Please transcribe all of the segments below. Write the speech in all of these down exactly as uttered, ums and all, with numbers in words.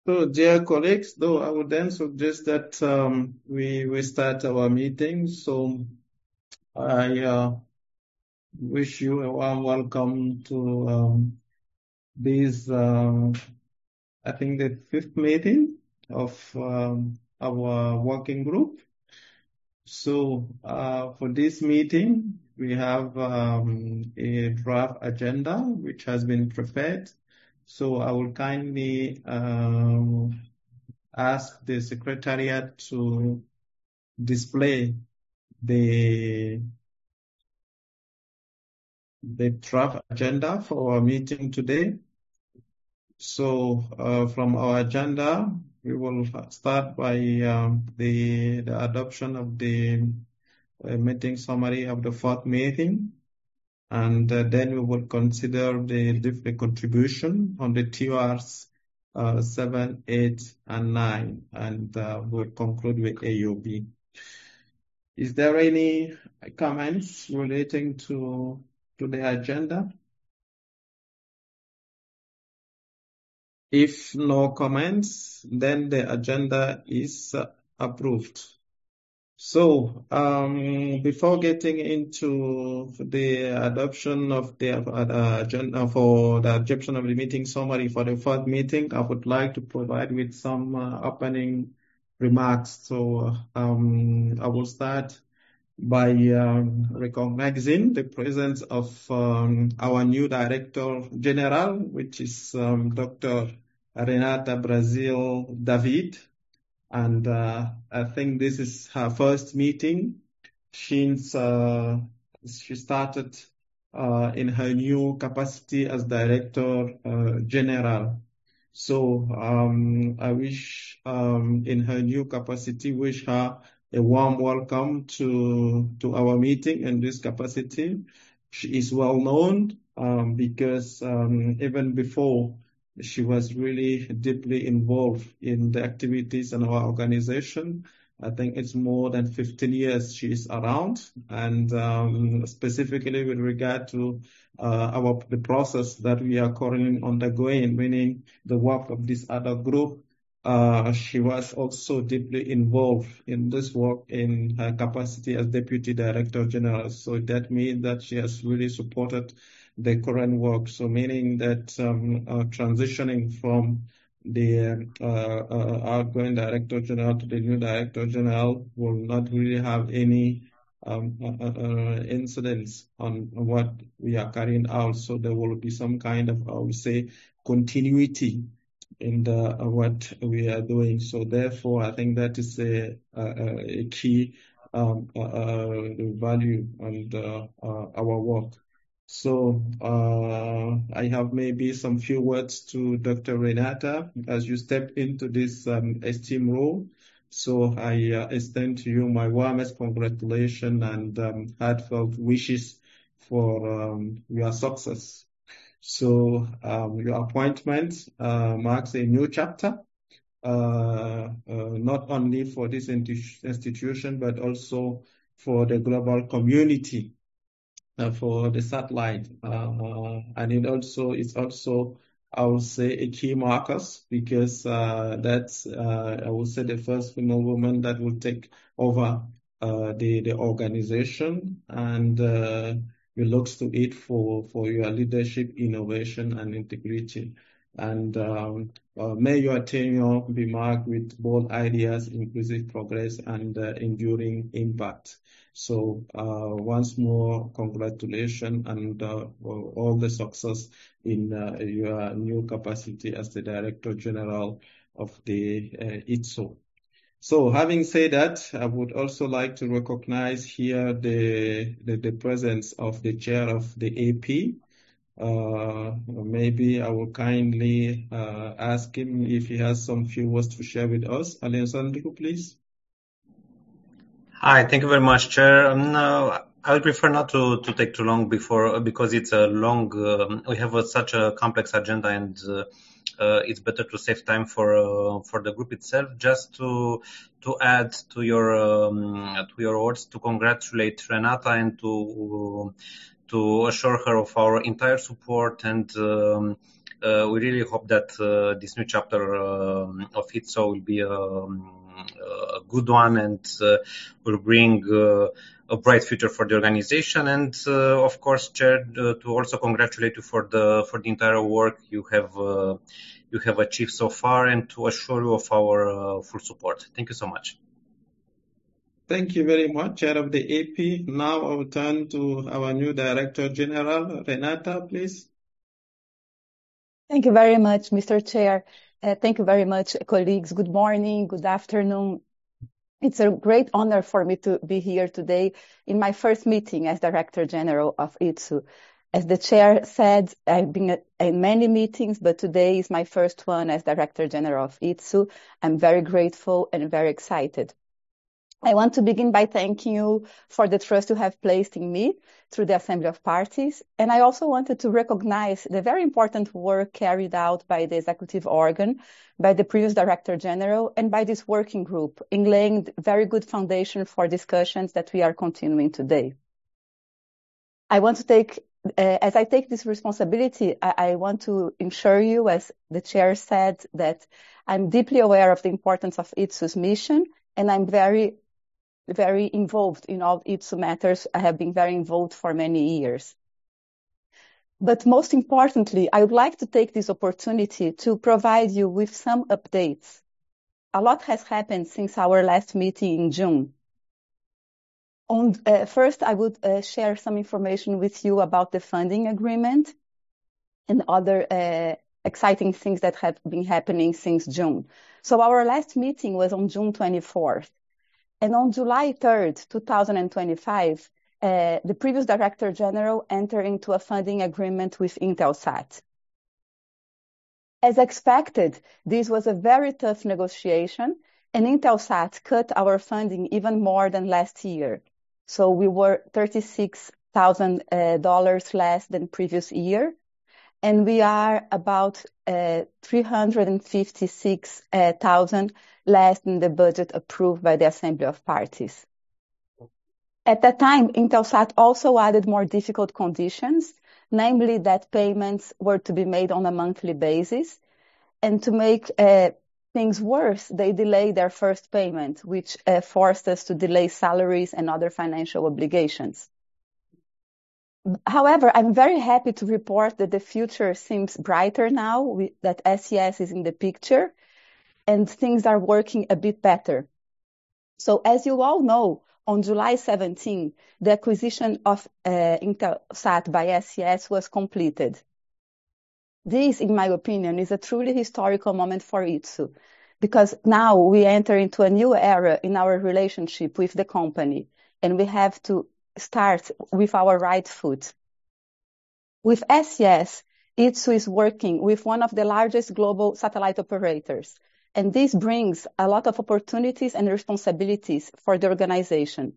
So, dear colleagues, though I would then suggest that um, we we start our meeting. So, I uh, wish you a warm welcome to um, this, uh, I think, the fifth meeting of um, our working group. So, uh, for this meeting, we have um, a draft agenda which has been prepared. So, I will kindly um, ask the Secretariat to display the the draft agenda for our meeting today. So uh, from our agenda, we will start by um, the, the adoption of the uh, meeting summary of the fourth meeting. And uh, then we will consider the different contribution on the T O Rs uh, seven, eight, and nine. And uh, we'll conclude with A U B. Is there any comments relating to, to the agenda? If no comments, then the agenda is uh, approved. So, um, before getting into the adoption of the uh, agenda for the adoption of the meeting summary for the fourth meeting, I would like to provide with some uh, opening remarks. So, um, I will start by um, recognizing the presence of um, our new Director General, which is um, Doctor Renata Brazil David. And uh, I think this is her first meeting since uh, she started uh, in her new capacity as Director uh, General. So um, I wish um, in her new capacity, wish her a warm welcome to to our meeting in this capacity. She is well known um, because um, even before she was really deeply involved in the activities in our organization. I think it's more than fifteen years she is around, and um, specifically with regard to uh, our the process that we are currently undergoing, meaning the work of this other group. Uh, she was also deeply involved in this work in her capacity as Deputy Director General. So that means that she has really supported the current work. So meaning that um, uh, transitioning from the uh, uh, outgoing Director General to the new Director General will not really have any um, uh, uh, incidents on what we are carrying out. So there will be some kind of, I would say, continuity in the uh, what we are doing. So therefore, I think that is a, a, a key um, uh, uh, value and uh, uh, our work. So uh, I have maybe some few words to Doctor Renata as you step into this um, esteemed role. So I uh, extend to you my warmest congratulations and um, heartfelt wishes for um, your success. So um, your appointment uh, marks a new chapter, uh, uh, not only for this institution, but also for the global community. Uh, for the satellite, uh, and it also it's also I would say a key markers because uh, that's uh, I would say the first female woman that will take over uh, the the organization, and uh, we look to it for for your leadership, innovation, and integrity. And um, uh, may your tenure be marked with bold ideas, inclusive progress, and uh, enduring impact. So uh, once more, congratulations and uh, all the success in uh, your new capacity as the Director General of the uh, I T S O. So having said that, I would also like to recognize here the, the, the presence of the chair of the A P. Uh, maybe I will kindly uh, ask him if he has some few words to share with us. Alessandro, please. Hi, thank you very much, Chair. Um, no, I would prefer not to, to take too long before because it's a long. Um, we have a, such a complex agenda, and uh, uh, it's better to save time for uh, for the group itself. Just to to add to your um, to your words, to congratulate Renata and to to assure her of our entire support and um, uh, we really hope that uh, this new chapter um of I T S O will be um, a good one and uh, will bring uh, a bright future for the organization. And uh, of course, Chair, uh, to also congratulate you for the for the entire work you have uh, you have achieved so far, and to assure you of our uh, full support. Thank you so much. Thank you very much, Chair of the A P. Now I will turn to our new Director General, Renata, please. Thank you very much, Mister Chair. Uh, thank you very much, colleagues. Good morning, good afternoon. It's a great honor for me to be here today in my first meeting as Director General of I T S O. As the Chair said, I've been at, in many meetings, but today is my first one as Director General of I T S O. I'm very grateful and very excited. I want to begin by thanking you for the trust you have placed in me through the Assembly of Parties. And I also wanted to recognize the very important work carried out by the executive organ, by the previous Director General, and by this working group in laying very good foundation for discussions that we are continuing today. I want to take, uh, as I take this responsibility, I, I want to ensure you, as the Chair said, that I'm deeply aware of the importance of I T S O's mission, and I'm very very involved in all I T S O matters. I have been very involved for many years. But most importantly, I would like to take this opportunity to provide you with some updates. A lot has happened since our last meeting in June. On, uh, first, I would uh, share some information with you about the funding agreement and other uh, exciting things that have been happening since June. So our last meeting was on June twenty-fourth. And on July third, two thousand twenty-five, uh, the previous Director General entered into a funding agreement with Intelsat. As expected, this was a very tough negotiation, and Intelsat cut our funding even more than last year. So we were thirty-six thousand dollars uh, less than previous year, and we are about uh, three hundred fifty-six thousand less than the budget approved by the Assembly of Parties. At that time, Intelsat also added more difficult conditions, namely that payments were to be made on a monthly basis, and to make uh, things worse, they delayed their first payment, which uh, forced us to delay salaries and other financial obligations. However, I'm very happy to report that the future seems brighter now, we, that S E S is in the picture, and things are working a bit better. So as you all know, on July seventeenth, the acquisition of uh, Intelsat by S E S was completed. This, in my opinion, is a truly historical moment for I T S O, because now we enter into a new era in our relationship with the company, and we have to start with our right foot. With S E S, I T S O is working with one of the largest global satellite operators, and this brings a lot of opportunities and responsibilities for the organization.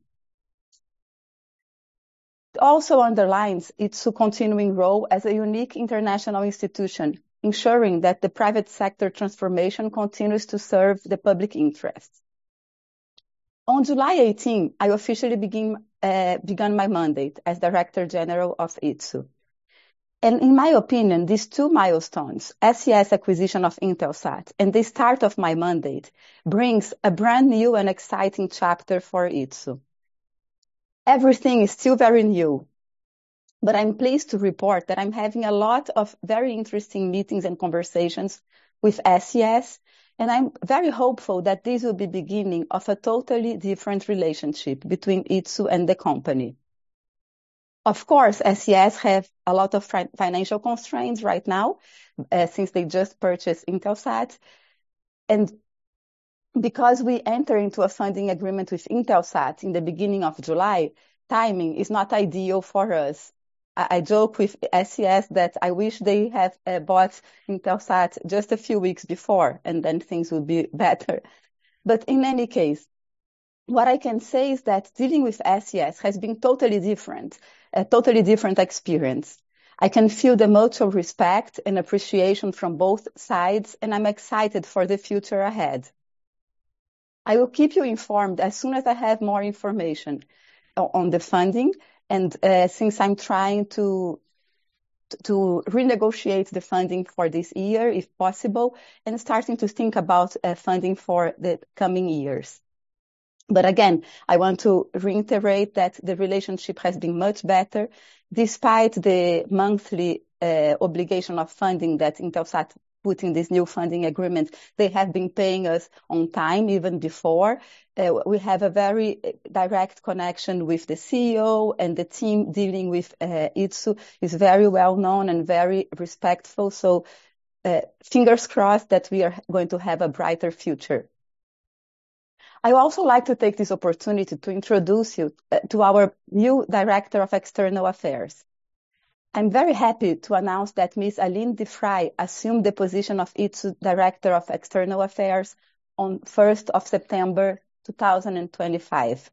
It also underlines I T S O's continuing role as a unique international institution, ensuring that the private sector transformation continues to serve the public interest. On July eighteenth, I officially begin, uh, began my mandate as Director General of I T S O. And in my opinion, these two milestones, S E S acquisition of Intelsat and the start of my mandate, brings a brand new and exciting chapter for I T S O. Everything is still very new, but I'm pleased to report that I'm having a lot of very interesting meetings and conversations with S E S, and I'm very hopeful that this will be the beginning of a totally different relationship between I T S O and the company. Of course, S E S have a lot of financial constraints right now, uh, since they just purchased Intelsat. And because we enter into a funding agreement with Intelsat in the beginning of July, timing is not ideal for us. I, I joke with S E S that I wish they had uh, bought Intelsat just a few weeks before, and then things would be better. But in any case, what I can say is that dealing with S E S has been totally different, a totally different experience. I can feel the mutual respect and appreciation from both sides, and I'm excited for the future ahead. I will keep you informed as soon as I have more information on the funding, and uh, since I'm trying to to renegotiate the funding for this year, if possible, and starting to think about uh, funding for the coming years. But again, I want to reiterate that the relationship has been much better, despite the monthly uh, obligation of funding that Intelsat put in this new funding agreement. They have been paying us on time, even before. Uh, we have a very direct connection with the C E O, and the team dealing with uh, I T S U is very well known and very respectful. So uh, fingers crossed that we are going to have a brighter future. I also like to take this opportunity to introduce you uh, to our new Director of External Affairs. I'm very happy to announce that Miz Aline de Vrij assumed the position of I T S U Director of External Affairs on first of September two thousand twenty-five.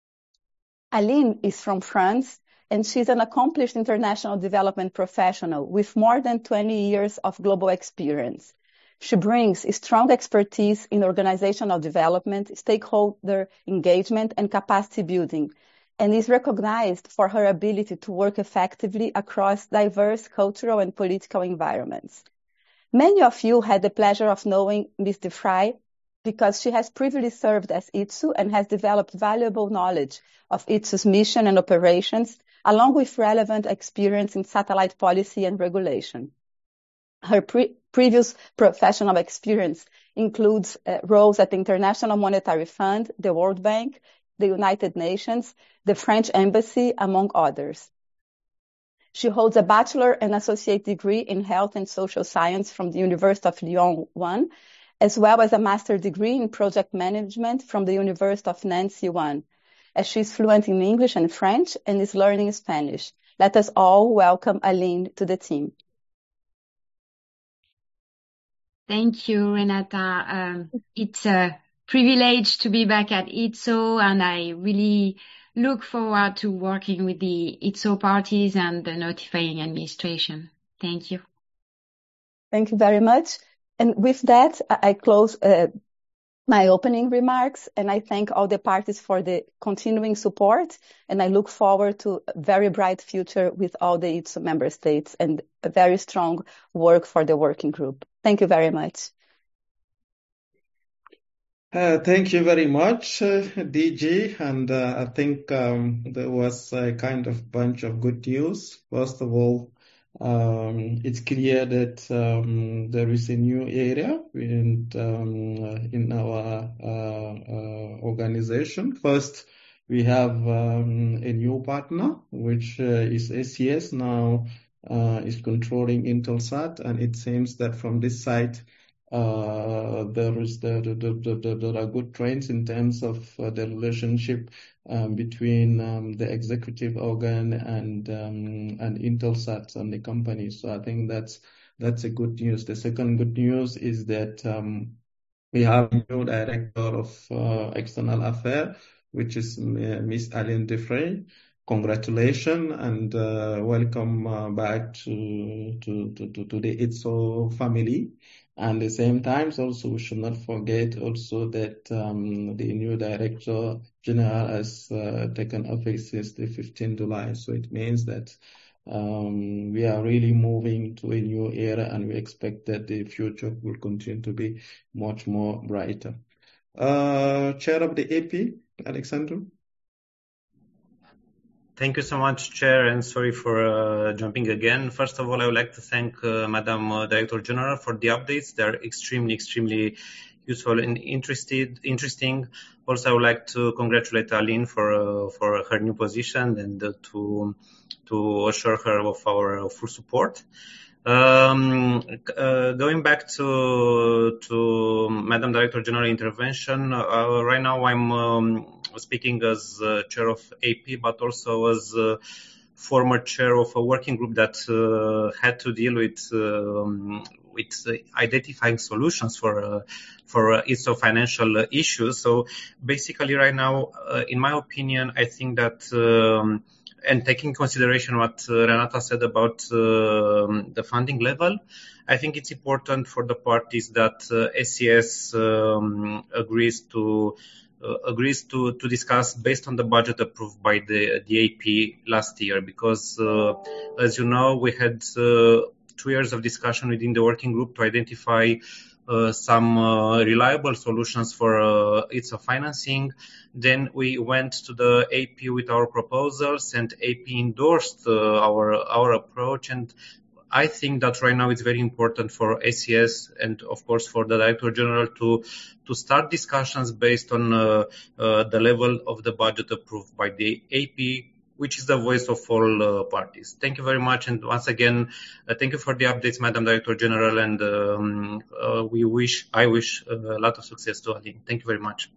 Aline is from France, and she's an accomplished international development professional with more than twenty years of global experience. She brings strong expertise in organizational development, stakeholder engagement, and capacity building, and is recognized for her ability to work effectively across diverse cultural and political environments. Many of you had the pleasure of knowing Miz de Vrij because she has previously served as I T S U and has developed valuable knowledge of I T S U's mission and operations, along with relevant experience in satellite policy and regulation. Her pre previous professional experience includes uh, roles at the International Monetary Fund, the World Bank, the United Nations, the French Embassy, among others. She holds a bachelor and associate degree in health and social science from the University of Lyon one, as well as a master's degree in project management from the University of Nancy one, as she's fluent in English and French and is learning Spanish. Let us all welcome Aline to the team. Thank you, Renata. Um, it's a privilege to be back at I T S O, and I really look forward to working with the I T S O parties and the notifying administration. Thank you. Thank you very much. And with that, I close uh, my opening remarks, and I thank all the parties for the continuing support, and I look forward to a very bright future with all the I T S O member states and a very strong work for the working group. Thank you very much. Uh, thank you very much, uh, D G. And uh, I think um, there was a kind of bunch of good news. First of all, um, it's clear that um, there is a new area in, um, in our uh, uh, organization. First, we have um, a new partner, which uh, is A C S now uh, is controlling Intelsat, and it seems that from this side, Uh, there is the, the, the, the, there are good trends in terms of uh, the relationship um, between um, the executive organ and um, and Intelsat and the company. So I think that's that's a good news. The second good news is that um, we have a new director of uh, external affairs, which is uh, Miss Aline de Vrij. Congratulations and uh, welcome uh, back to, to, to, to the I T S O family. And at the same time, also we should not forget also that um, the new director general has uh, taken office since the fifteenth of July. So it means that um, we are really moving to a new era, and we expect that the future will continue to be much more brighter. Uh, Chair of the A P, Alexandru. Thank you so much, Chair, and sorry for uh, jumping again. First of all, I would like to thank uh, Madam uh, Director General for the updates. They're extremely, extremely useful and interested, interesting. Also, I would like to congratulate Aline for uh, for her new position and uh, to to assure her of our full support. Um, uh, going back to to Madam Director General intervention, uh, right now I'm um, speaking as uh, chair of A P, but also as uh, former chair of a working group that uh, had to deal with um, with uh, identifying solutions for uh, for uh, I T S O financial issues. So basically, right now, uh, in my opinion, I think that. Um, And taking consideration what uh, Renata said about uh, the funding level, I think it's important for the parties that uh, S C S um, agrees to uh, agrees to, to discuss based on the budget approved by the, the A P last year, because uh, as you know, we had uh, two years of discussion within the working group to identify uh, some uh, reliable solutions for uh, its financing. Then we went to the A P with our proposals, and A P endorsed uh, our our approach. And I think that right now it's very important for A C S and, of course, for the Director General to to start discussions based on uh, uh, the level of the budget approved by the A P, which is the voice of all uh, parties. Thank you very much. And once again, uh, thank you for the updates, Madam Director General. And um, uh, we wish, I wish uh, a lot of success to Alin. Thank you very much.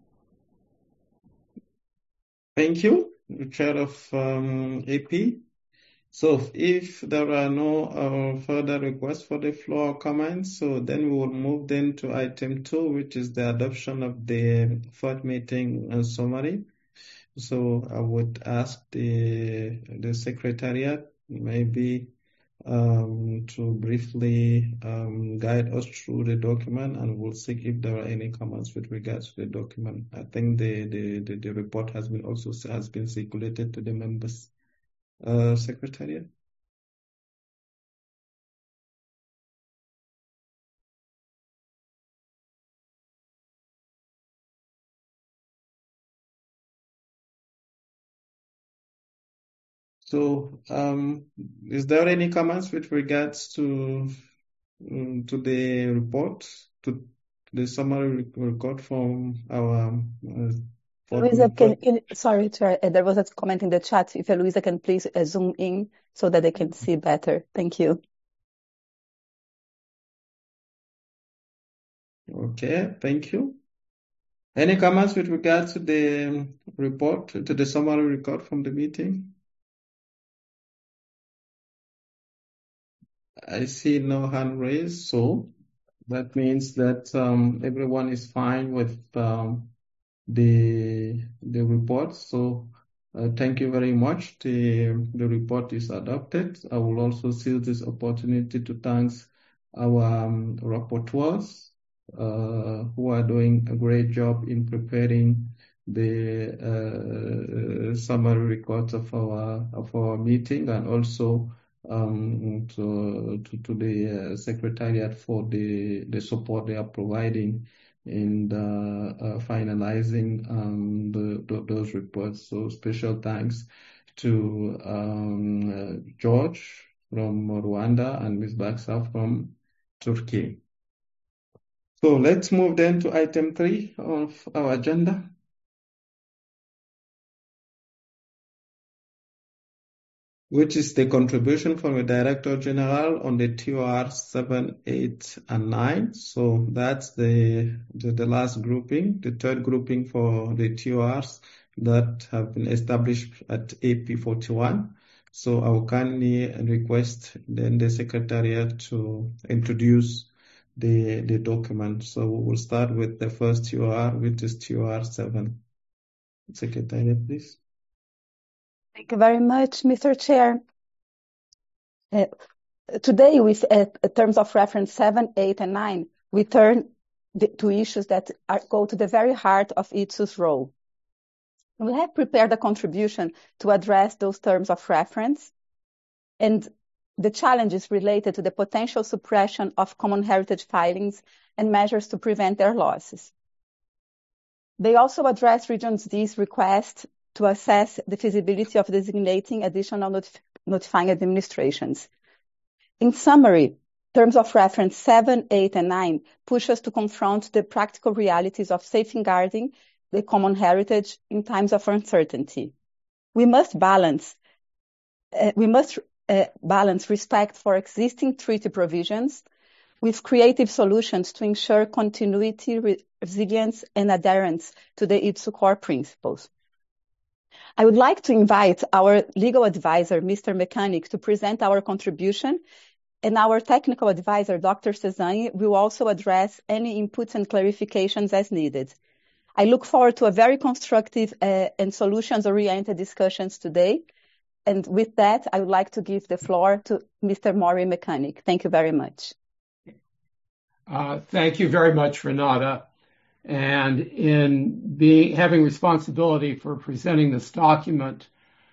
Thank you, Chair of um, A P. So if there are no uh, further requests for the floor comments, so then we will move then to item two, which is the adoption of the fourth meeting uh, summary. So I would ask the the Secretariat maybe um, to briefly um, guide us through the document, and we'll see if there are any comments with regards to the document. I think the the, the, the report has been also has been circulated to the members. Uh, Secretariat. So, um, is there any comments with regards to um, to the report, to the summary record from our uh, Luisa, can, can, sorry, Chair, there was a comment in the chat. If Luisa can please uh, zoom in so that they can see better. Thank you. Okay, thank you. Any comments with regards to the report, to the summary record from the meeting? I see no hand raised, so that means that um, everyone is fine with um, the the report. So uh, thank you very much. The the report is adopted. I will also seize this opportunity to thank our um, rapporteurs uh, who are doing a great job in preparing the uh, summary records of our of our meeting, and also um, to, to to the uh, Secretariat for the the support they are providing in the, uh, finalizing um, the, the, those reports. So special thanks to um, uh, George from Rwanda and Miz Baksa from Turkey. So let's move then to item three of our agenda. Which is the contribution from the Director General on the T O R seven, eight, and nine. So that's the, the, the last grouping, the third grouping for the T O Rs that have been established at A P forty-one. So I will kindly request then the Secretariat to introduce the, the document. So we will start with the first T O R, which is T O R seven. Secretariat, please. Thank you very much, Mister Chair. Uh, today, with uh, terms of reference seven, eight, and nine, we turn the, to issues that are, go to the very heart of I T S U's role. We have prepared a contribution to address those terms of reference and the challenges related to the potential suppression of common heritage filings and measures to prevent their losses. They also address Region D's request to assess the feasibility of designating additional notif notifying administrations. In summary, terms of reference seven, eight, and nine push us to confront the practical realities of safeguarding the common heritage in times of uncertainty. We must balance, uh, we must uh, balance respect for existing treaty provisions with creative solutions to ensure continuity, re resilience, and adherence to the I T S U core principles. I would like to invite our legal advisor, Mister Mechanic, to present our contribution, and our technical advisor, Doctor Cezanne, will also address any inputs and clarifications as needed. I look forward to a very constructive uh, and solutions-oriented discussions today. And with that, I would like to give the floor to Mister Maury Mechanic. Thank you very much. Uh, thank you very much, Renata. And in being having responsibility for presenting this document,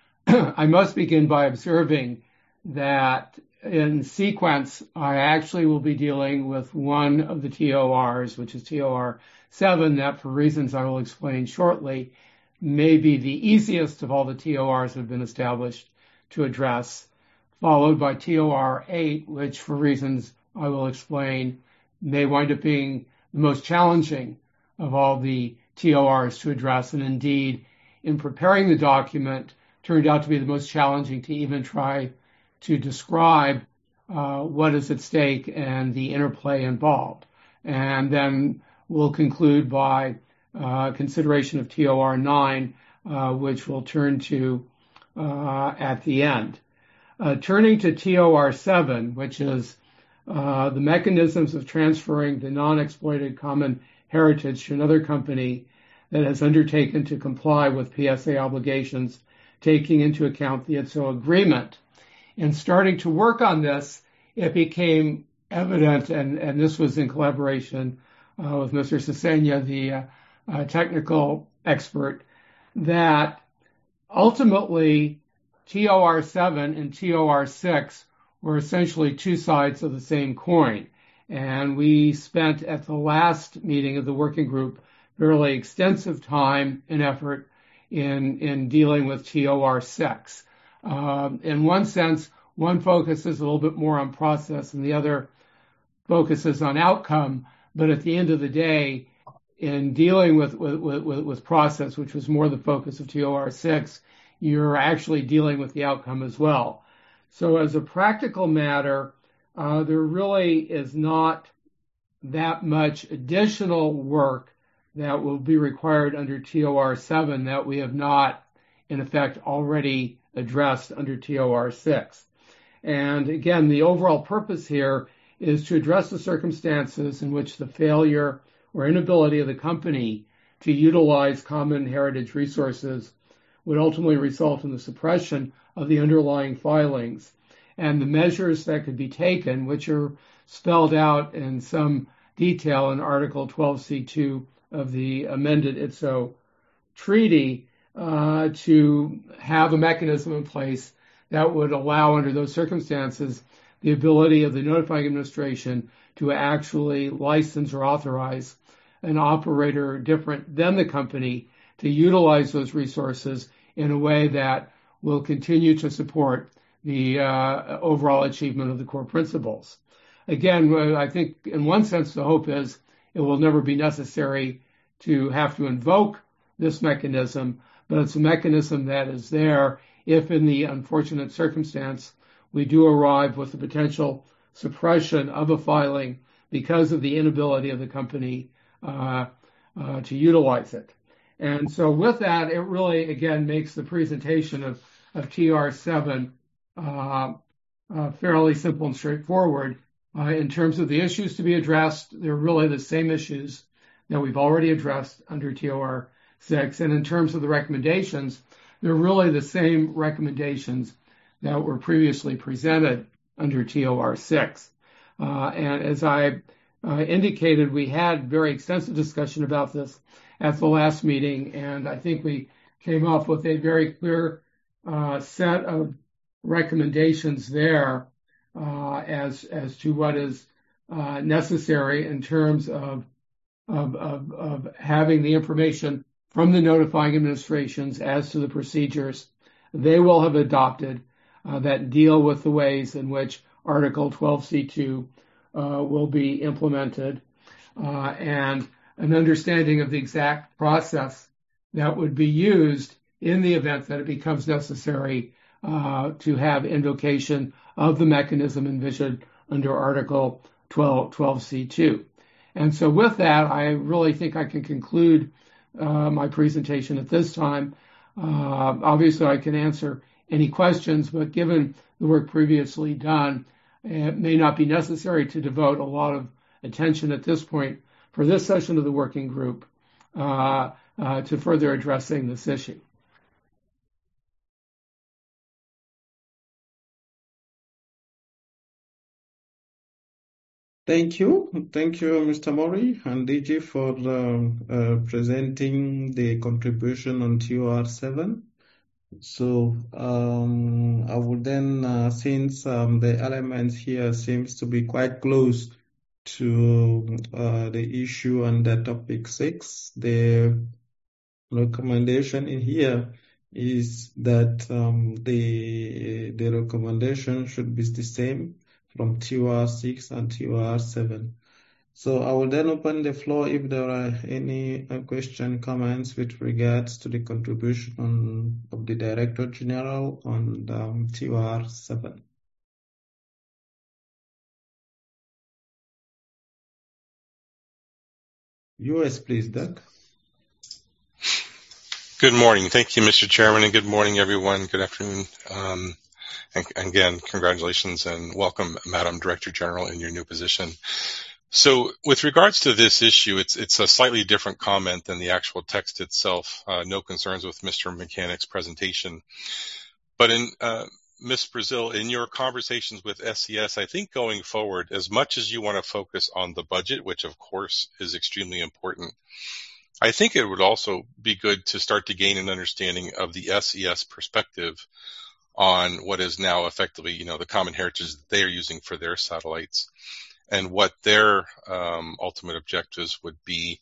I must begin by observing that in sequence, I actually will be dealing with one of the T O Rs, which is T O R seven, that for reasons I will explain shortly, may be the easiest of all the T O Rs that have been established to address, followed by T O R eight, which for reasons I will explain may wind up being the most challenging of all the T O Rs to address, and indeed, in preparing the document, turned out to be the most challenging to even try to describe uh, what is at stake and the interplay involved. And then we'll conclude by uh, consideration of T O R nine, uh, which we'll turn to uh, at the end. Uh, turning to T O R seven, which is uh, the mechanisms of transferring the non-exploited common heritage to another company that has undertaken to comply with P S A obligations, taking into account the I T S O agreement. In starting to work on this, it became evident, and, and this was in collaboration uh, with Mister Cesena, the uh, uh, technical expert, that ultimately T O R seven and T O R six were essentially two sides of the same coin. And we spent at the last meeting of the working group fairly extensive time and effort in, in dealing with T O R six. Um, in one sense, one focuses a little bit more on process and the other focuses on outcome. But at the end of the day, in dealing with, with, with, with process, which was more the focus of T O R six, you're actually dealing with the outcome as well. So as a practical matter, uh, there really is not that much additional work that will be required under T O R seven that we have not, in effect, already addressed under T O R six. And again, the overall purpose here is to address the circumstances in which the failure or inability of the company to utilize common heritage resources would ultimately result in the suppression of the underlying filings, and the measures that could be taken, which are spelled out in some detail in Article twelve C two of the amended I T S O treaty, uh, to have a mechanism in place that would allow, under those circumstances, the ability of the notifying administration to actually license or authorize an operator different than the company to utilize those resources in a way that will continue to support the uh, overall achievement of the core principles. Again, I think in one sense the hope is it will never be necessary to have to invoke this mechanism, but it's a mechanism that is there if in the unfortunate circumstance we do arrive with the potential suppression of a filing because of the inability of the company uh, uh, to utilize it. And so with that, it really, again, makes the presentation of, of T O R seven uh, uh, fairly simple and straightforward. Uh, in terms of the issues to be addressed, they're really the same issues that we've already addressed under T O R six. And in terms of the recommendations, they're really the same recommendations that were previously presented under T O R six. Uh, and as I uh, indicated, we had very extensive discussion about this at the last meeting, and I think we came up with a very clear uh, set of recommendations there uh, as as to what is uh, necessary in terms of, of of of having the information from the notifying administrations as to the procedures they will have adopted uh, that deal with the ways in which Article twelve C two uh, will be implemented, uh, and an understanding of the exact process that would be used in the event that it becomes necessary uh, to have invocation of the mechanism envisioned under Article twelve C two. And so with that, I really think I can conclude uh, my presentation at this time. Uh, obviously, I can answer any questions, but given the work previously done, it may not be necessary to devote a lot of attention at this point for this session of the working group uh, uh, to further addressing this issue. Thank you. Thank you, Mister Mori and D G, for uh, uh, presenting the contribution on T O R seven. So um, I would then, uh, since um, the elements here seems to be quite close to uh, the issue under topic six, the recommendation in here is that um, the the recommendation should be the same from T O R six and T O R seven. So I will then open the floor if there are any uh, question, comments with regards to the contribution on, of the Director General on um, T O R seven. U S, please, Doug. Good morning. Thank you, Mister Chairman, and good morning, everyone. Good afternoon. Um, and, and again, congratulations and welcome, Madam Director General, in your new position. So with regards to this issue, it's it's a slightly different comment than the actual text itself. Uh, no concerns with Mister Mechanic's presentation. But in uh, Miz Brazil, in your conversations with S C S, I think going forward, as much as you want to focus on the budget, which of course is extremely important, I think it would also be good to start to gain an understanding of the S E S perspective on what is now effectively, you know, the common heritage that they are using for their satellites, and what their um, ultimate objectives would be,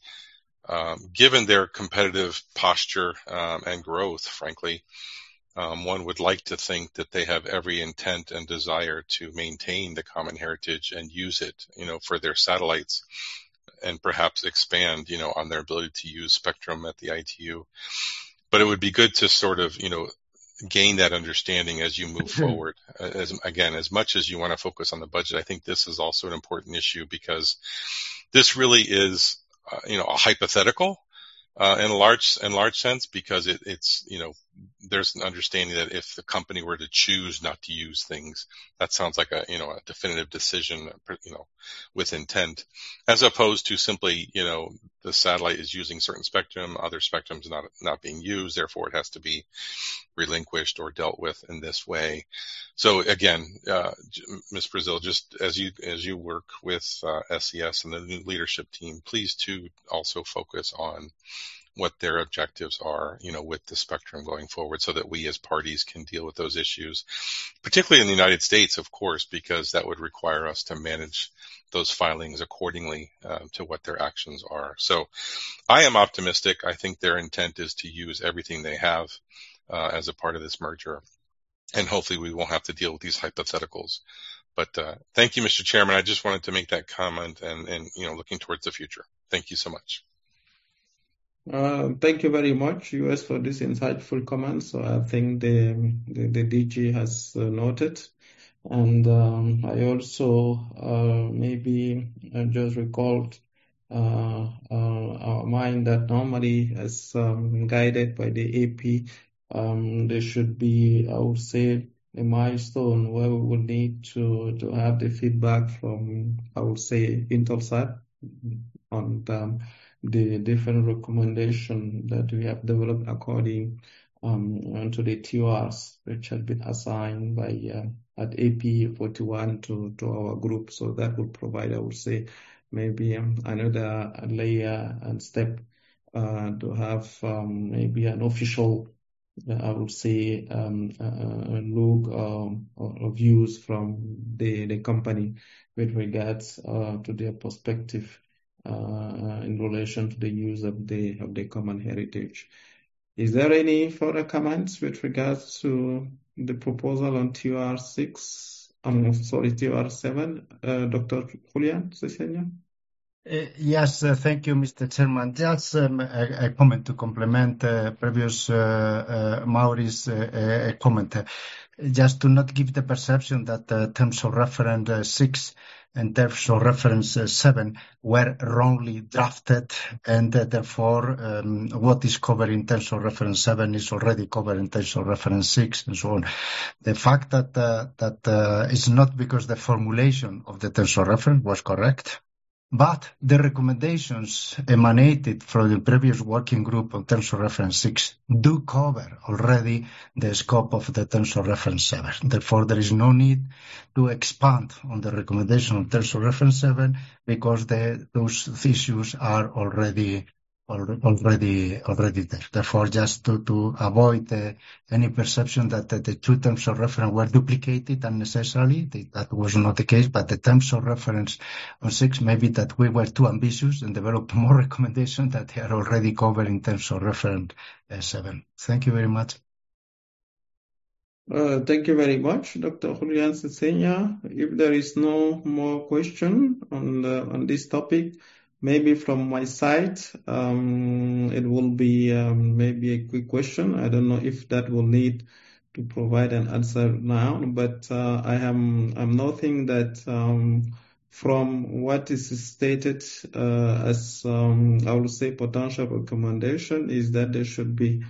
um, given their competitive posture um, and growth, frankly. Um, one would like to think that they have every intent and desire to maintain the common heritage and use it, you know, for their satellites, and perhaps expand, you know, on their ability to use spectrum at the I T U. But it would be good to sort of, you know, gain that understanding as you move forward. As, again, as much as you want to focus on the budget, I think this is also an important issue, because this really is, uh, you know, a hypothetical uh, in a large, in large sense, because it, it's, you know, there's an understanding that if the company were to choose not to use things, that sounds like a, you know, a definitive decision, you know, with intent, as opposed to simply, you know, the satellite is using certain spectrum, other spectrum's not, not being used, therefore it has to be relinquished or dealt with in this way. So again, uh, Miz Brazil, just as you, as you work with uh, S C S and the new leadership team, please too also focus on what their objectives are, you know, with the spectrum going forward, so that we as parties can deal with those issues, particularly in the United States, of course, because that would require us to manage those filings accordingly uh, to what their actions are. So I am optimistic. I think their intent is to use everything they have uh, as a part of this merger, and hopefully we won't have to deal with these hypotheticals. But uh, thank you, Mister Chairman. I just wanted to make that comment, and, and you know, looking towards the future. Thank you so much. Uh, thank you very much, U S, for this insightful comment. So I think the the, the D G has uh, noted, and um, I also uh, maybe I just recalled uh, uh, our mind that normally, as um, guided by the A P, um, there should be, I would say, a milestone where we would need to to have the feedback from, I would say, Intelsat on the the different recommendation that we have developed according um, to the T O Rs, which had been assigned by uh, at A P forty-one to, to our group. So that would provide, I would say, maybe um, another layer and step uh, to have um, maybe an official, uh, I would say, um, uh, look um, or, or views from the, the company with regards uh, to their perspective Uh, in relation to the use of the of the common heritage. Is there any further comments with regards to the proposal on T O R six? I'm sorry, T O R seven. Uh, Doctor Julian Cesenia? Uh, yes, uh, thank you, Mister Chairman. Just um, a, a comment to complement uh, previous uh, uh, Mauri's uh, uh, comment. Uh, just to not give the perception that uh, terms of reference uh, six and terms of reference uh, seven were wrongly drafted, and uh, therefore um, what is covered in terms of reference seven is already covered in terms of reference six, and so on. The fact that uh, that uh, is not because the formulation of the terms of reference was correct. But the recommendations emanated from the previous working group on Terms of Reference six do cover already the scope of the Terms of Reference seven. Therefore, there is no need to expand on the recommendation of Terms of Reference seven because the, those issues are already already already there. Therefore, just to, to avoid uh, any perception that uh, the two terms of reference were duplicated unnecessarily, that was not the case, but the terms of reference on six, maybe that we were too ambitious and developed more recommendations that they are already covered in terms of reference uh, seven. Thank you very much. Uh, thank you very much, Doctor Julian Cesena. If there is no more question on the, on this topic, maybe from my side, um, it will be um, maybe a quick question. I don't know if that will need to provide an answer now, but uh, I am I'm noting that um, from what is stated uh, as um, I would say potential recommendation is that there should be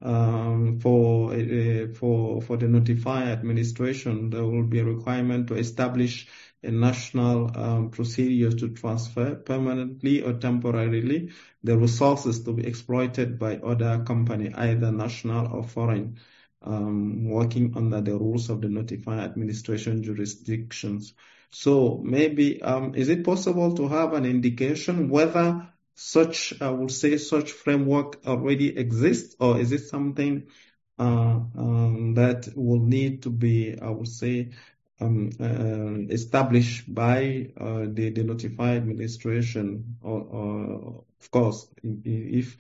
um, for uh, for for the notified administration there will be a requirement to establish a national um, procedure to transfer permanently or temporarily the resources to be exploited by other company, either national or foreign, um, working under the rules of the notified administration jurisdictions. So maybe um, is it possible to have an indication whether such, I would say, such framework already exists, or is it something uh, um, that will need to be, I would say, Um, uh, established by uh, the, the notified administration, or, or of course, if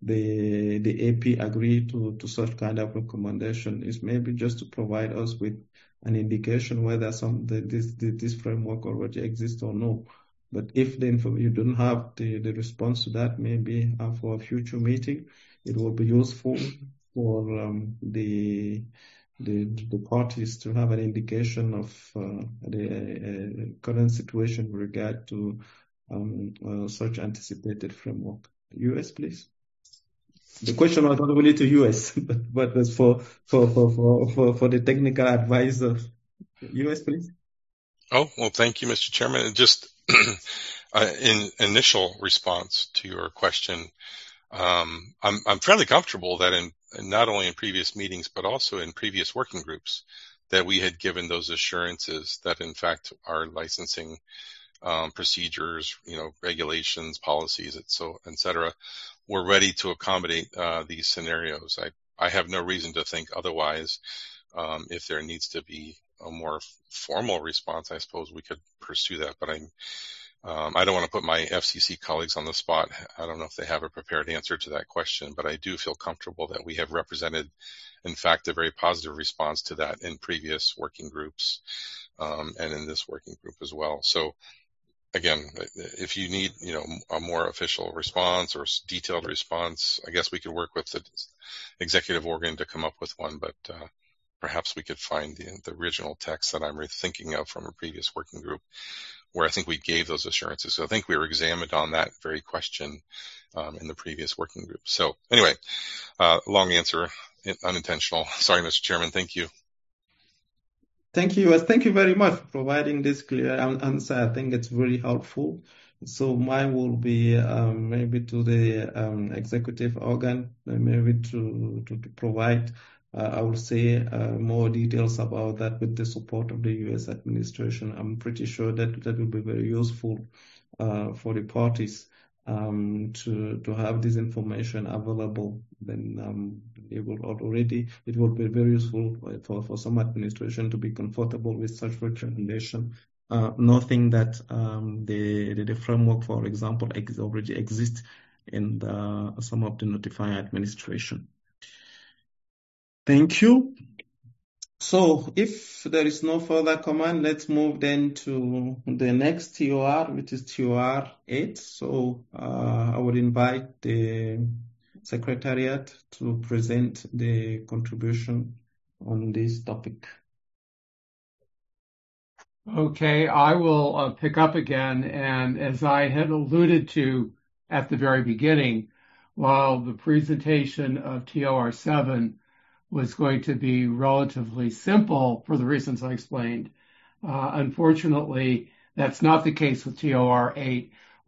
the the A P agree to, to such kind of recommendation, is maybe just to provide us with an indication whether some the, this the, this framework already exists or no. But if the info, you don't have the, the response to that, maybe uh, for a future meeting, it will be useful for um, the The, the parties to have an indication of uh, the uh, current situation with regard to um, uh, such anticipated framework. U S, please. The question was not only to U S, but, but was for for, for, for, for for the technical advisor. U S, please. Oh, well, thank you, Mister Chairman. Just uh, in initial response to your question, um, I'm, I'm fairly comfortable that in not only in previous meetings, but also in previous working groups, that we had given those assurances that, in fact, our licensing um, procedures, you know, regulations, policies, et, so, et cetera, were ready to accommodate uh, these scenarios. I, I have no reason to think otherwise. Um, if there needs to be a more formal response, I suppose we could pursue that, but I'm Um, I don't want to put my F C C colleagues on the spot. I don't know if they have a prepared answer to that question, but I do feel comfortable that we have represented, in fact, a very positive response to that in previous working groups um, and in this working group as well. So, again, if you need, you know, a more official response or detailed response, I guess we could work with the executive organ to come up with one, but uh, perhaps we could find the, the original text that I'm thinking of from a previous working group, where I think we gave those assurances. So I think we were examined on that very question um, in the previous working group. So anyway, uh, long answer, unintentional. Sorry, Mister Chairman. Thank you. Thank you. Thank you very much for providing this clear answer. I think it's very helpful. So mine will be um, maybe to the um, executive organ, maybe to, to, to provide Uh, I would say uh, more details about that with the support of the U S administration. I'm pretty sure that that will be very useful uh, for the parties um, to to have this information available. Then um, it will already it will be very useful for for some administration to be comfortable with such recommendation. Uh, nothing that um, the, the the framework, for example, ex already exists in the, some of the notified administration. Thank you. So if there is no further comment, let's move then to the next T O R, which is T O R eight. So uh, I would invite the Secretariat to present the contribution on this topic. Okay, I will uh, pick up again. And as I had alluded to at the very beginning, while the presentation of T O R seven was going to be relatively simple for the reasons I explained, uh, unfortunately, that's not the case with T O R eight.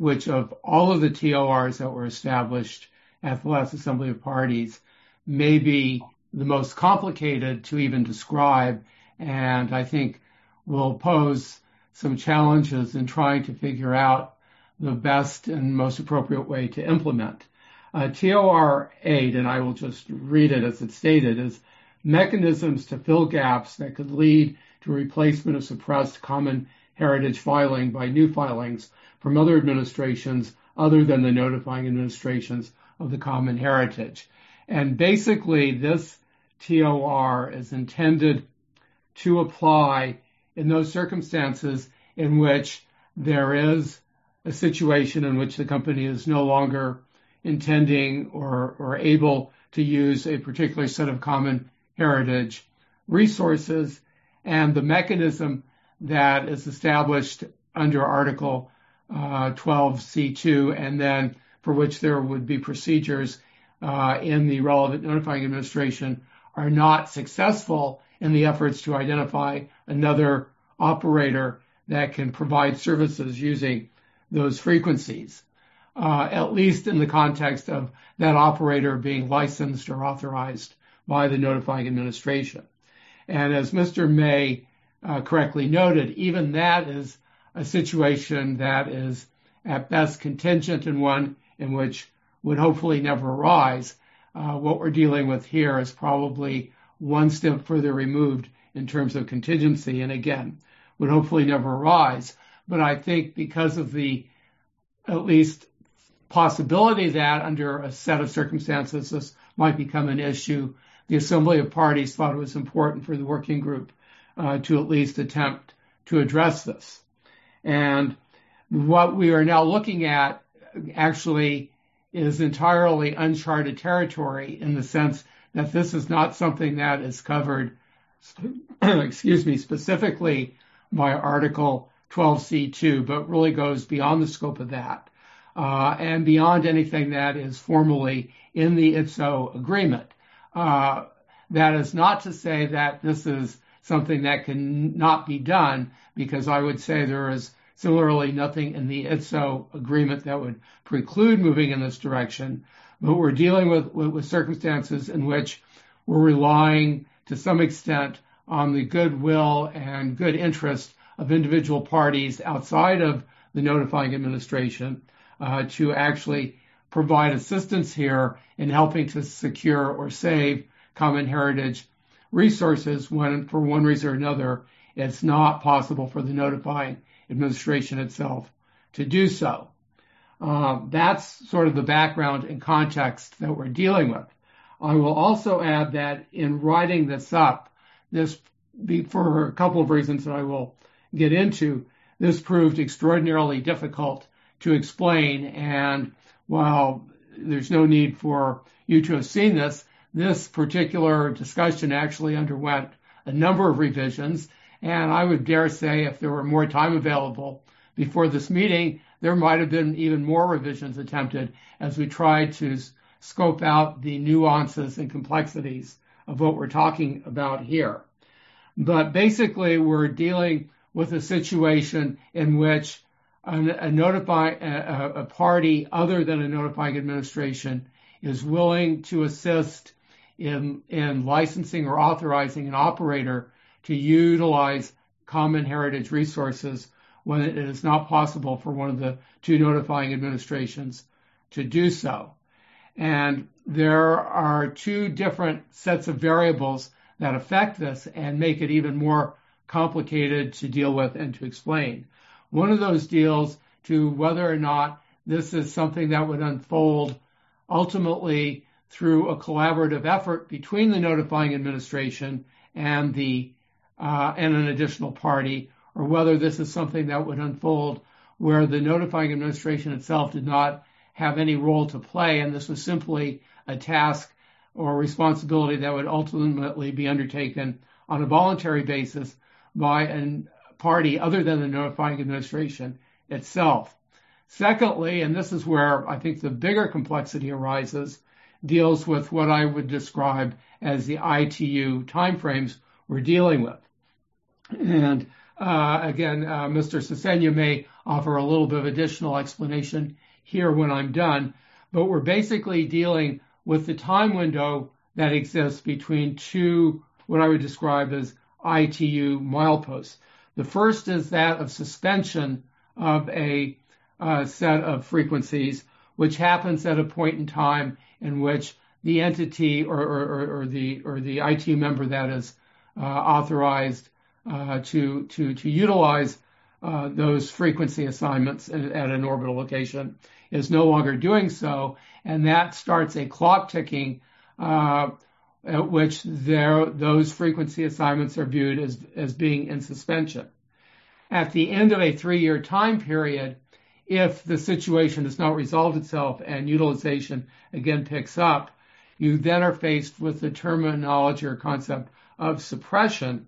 which of all of the T O Rs that were established at the last Assembly of Parties may be the most complicated to even describe, and I think will pose some challenges in trying to figure out the best and most appropriate way to implement. Uh, T O R eight, and I will just read it as it's stated, is mechanisms to fill gaps that could lead to replacement of suppressed common heritage filing by new filings from other administrations other than the notifying administrations of the common heritage. And basically, this T O R is intended to apply in those circumstances in which there is a situation in which the company is no longer intending or, or able to use a particular set of common heritage resources, and the mechanism that is established under Article uh, twelve C two, and then for which there would be procedures uh, in the relevant notifying administration, are not successful in the efforts to identify another operator that can provide services using those frequencies, uh, at least in the context of that operator being licensed or authorized by the notifying administration. And as Mister May uh, correctly noted, even that is a situation that is at best contingent and one in which would hopefully never arise. Uh, what we're dealing with here is probably one step further removed in terms of contingency, and again, would hopefully never arise. But I think because of the at least possibility that under a set of circumstances this might become an issue, the Assembly of Parties thought it was important for the working group uh, to at least attempt to address this. And what we are now looking at actually is entirely uncharted territory in the sense that this is not something that is covered, excuse me, specifically by Article twelve C two, but really goes beyond the scope of that uh, and beyond anything that is formally in the I T S O agreement. Uh, that is not to say that this is something that can not be done, because I would say there is similarly nothing in the I T S O agreement that would preclude moving in this direction, but we're dealing with, with, with circumstances in which we're relying to some extent on the goodwill and good interest of individual parties outside of the notifying administration uh, to actually provide assistance here in helping to secure or save common heritage resources when, for one reason or another, it's not possible for the notifying administration itself to do so. Um, that's sort of the background and context that we're dealing with. I will also add that in writing this up, this be for a couple of reasons that I will get into, this proved extraordinarily difficult to explain, and while there's no need for you to have seen this, this particular discussion actually underwent a number of revisions, and I would dare say if there were more time available before this meeting, there might have been even more revisions attempted as we tried to scope out the nuances and complexities of what we're talking about here. But basically, we're dealing with a situation in which a, a, notify, a, a party other than a notifying administration is willing to assist in, in licensing or authorizing an operator to utilize common heritage resources when it is not possible for one of the two notifying administrations to do so. And there are two different sets of variables that affect this and make it even more complicated to deal with and to explain. One of those deals to whether or not this is something that would unfold ultimately through a collaborative effort between the notifying administration and the uh, and an additional party, or whether this is something that would unfold where the notifying administration itself did not have any role to play, and this was simply a task or responsibility that would ultimately be undertaken on a voluntary basis by a party other than the notifying administration itself. Secondly, and this is where I think the bigger complexity arises, deals with what I would describe as the I T U timeframes we're dealing with. And uh, again, uh, Mister Cesena may offer a little bit of additional explanation here when I'm done, but we're basically dealing with the time window that exists between two, what I would describe as I T U mileposts. The first is that of suspension of a uh, set of frequencies, which happens at a point in time in which the entity or, or, or the or the I T U member that is uh, authorized uh, to to to utilize uh, those frequency assignments at, at an orbital location is no longer doing so, and that starts a clock ticking uh, at which there those frequency assignments are viewed as as being in suspension. At the end of a three-year time period, if the situation has not resolved itself and utilization again picks up, you then are faced with the terminology or concept of suppression,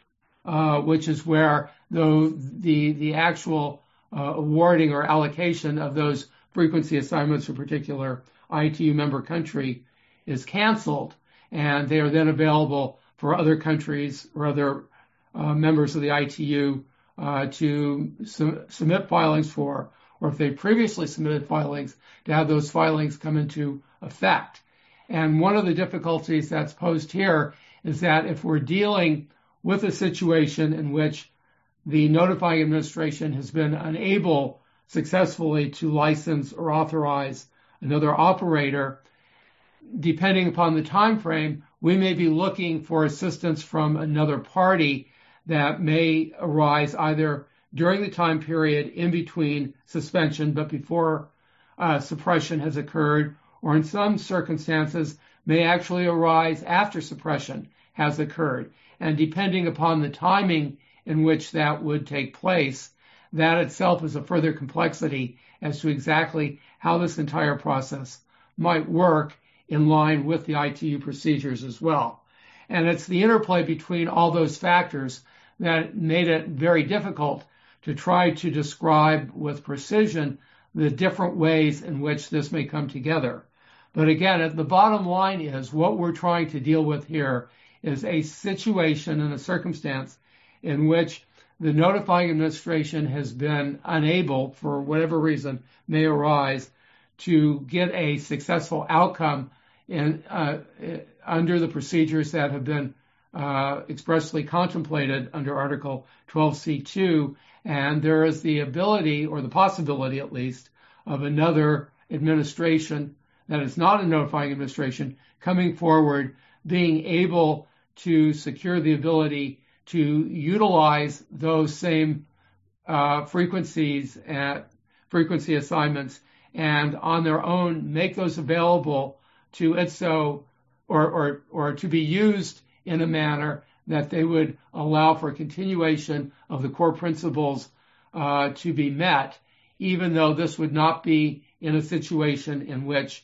uh, which is where the the, the actual uh, awarding or allocation of those frequency assignments for a particular I T U member country is canceled, and they are then available for other countries or other uh, members of the I T U uh, to su- submit filings for, or if they previously submitted filings, to have those filings come into effect. And one of the difficulties that's posed here is that if we're dealing with a situation in which the notifying administration has been unable successfully to license or authorize another operator, depending upon the time frame, we may be looking for assistance from another party that may arise either during the time period in between suspension but before uh, suppression has occurred, or in some circumstances may actually arise after suppression has occurred. And depending upon the timing in which that would take place, that itself is a further complexity as to exactly how this entire process might work in line with the I T U procedures as well. And it's the interplay between all those factors that made it very difficult to try to describe with precision the different ways in which this may come together. But again, the bottom line is what we're trying to deal with here is a situation and a circumstance in which the notifying administration has been unable, for whatever reason may arise, to get a successful outcome in, uh, under the procedures that have been uh, expressly contemplated under Article twelve C two, and there is the ability, or the possibility at least, of another administration that is not a notifying administration coming forward, being able to secure the ability to utilize those same uh, frequencies at frequency assignments and on their own make those available to I T S O or, or, or to be used in a manner that they would allow for continuation of the core principles uh, to be met, even though this would not be in a situation in which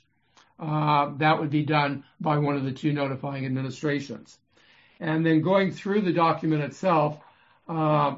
uh, that would be done by one of the two notifying administrations. And then going through the document itself, uh,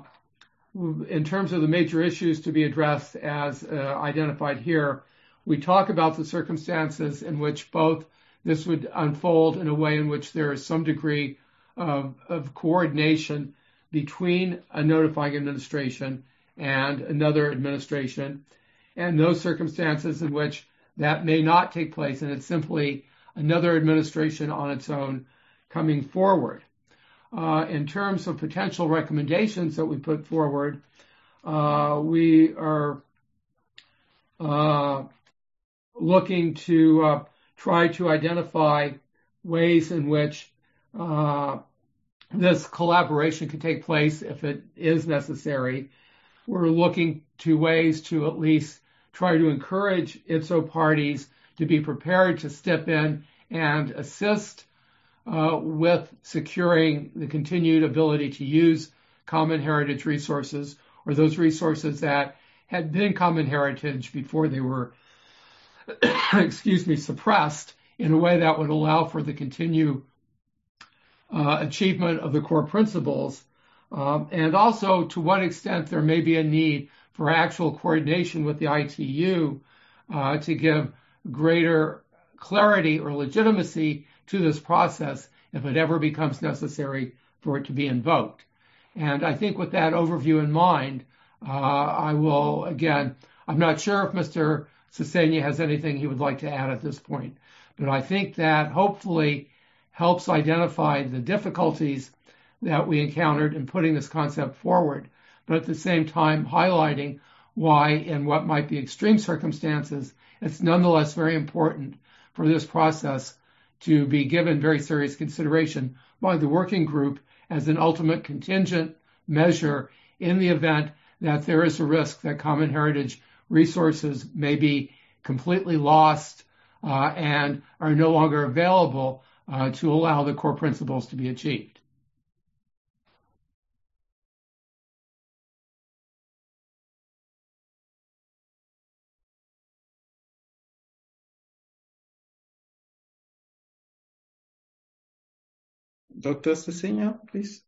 in terms of the major issues to be addressed as uh, identified here, we talk about the circumstances in which both this would unfold in a way in which there is some degree of, of coordination between a notifying administration and another administration, and those circumstances in which that may not take place and it's simply another administration on its own coming forward. Uh, in terms of potential recommendations that we put forward, uh, we are uh, looking to uh, try to identify ways in which uh, this collaboration can take place if it is necessary. We're looking to ways to at least try to encourage I T S O parties to be prepared to step in and assist Uh, with securing the continued ability to use common heritage resources, or those resources that had been common heritage before they were, excuse me, suppressed in a way that would allow for the continued uh, achievement of the core principles, um, and also to what extent there may be a need for actual coordination with the I T U uh, to give greater clarity or legitimacy to this process if it ever becomes necessary for it to be invoked. And I think with that overview in mind, uh, I will, again, I'm not sure if Mister Sesenyi has anything he would like to add at this point, but I think that hopefully helps identify the difficulties that we encountered in putting this concept forward, but at the same time highlighting why in what might be extreme circumstances, it's nonetheless very important for this process to be given very serious consideration by the working group as an ultimate contingent measure in the event that there is a risk that common heritage resources may be completely lost uh, and are no longer available uh, to allow the core principles to be achieved. Doctor Sesenyi, please.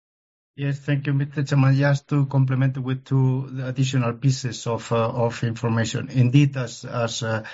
Yes, thank you, Mister Chairman. Just to complement with two additional pieces of uh, of information. Indeed, as as uh,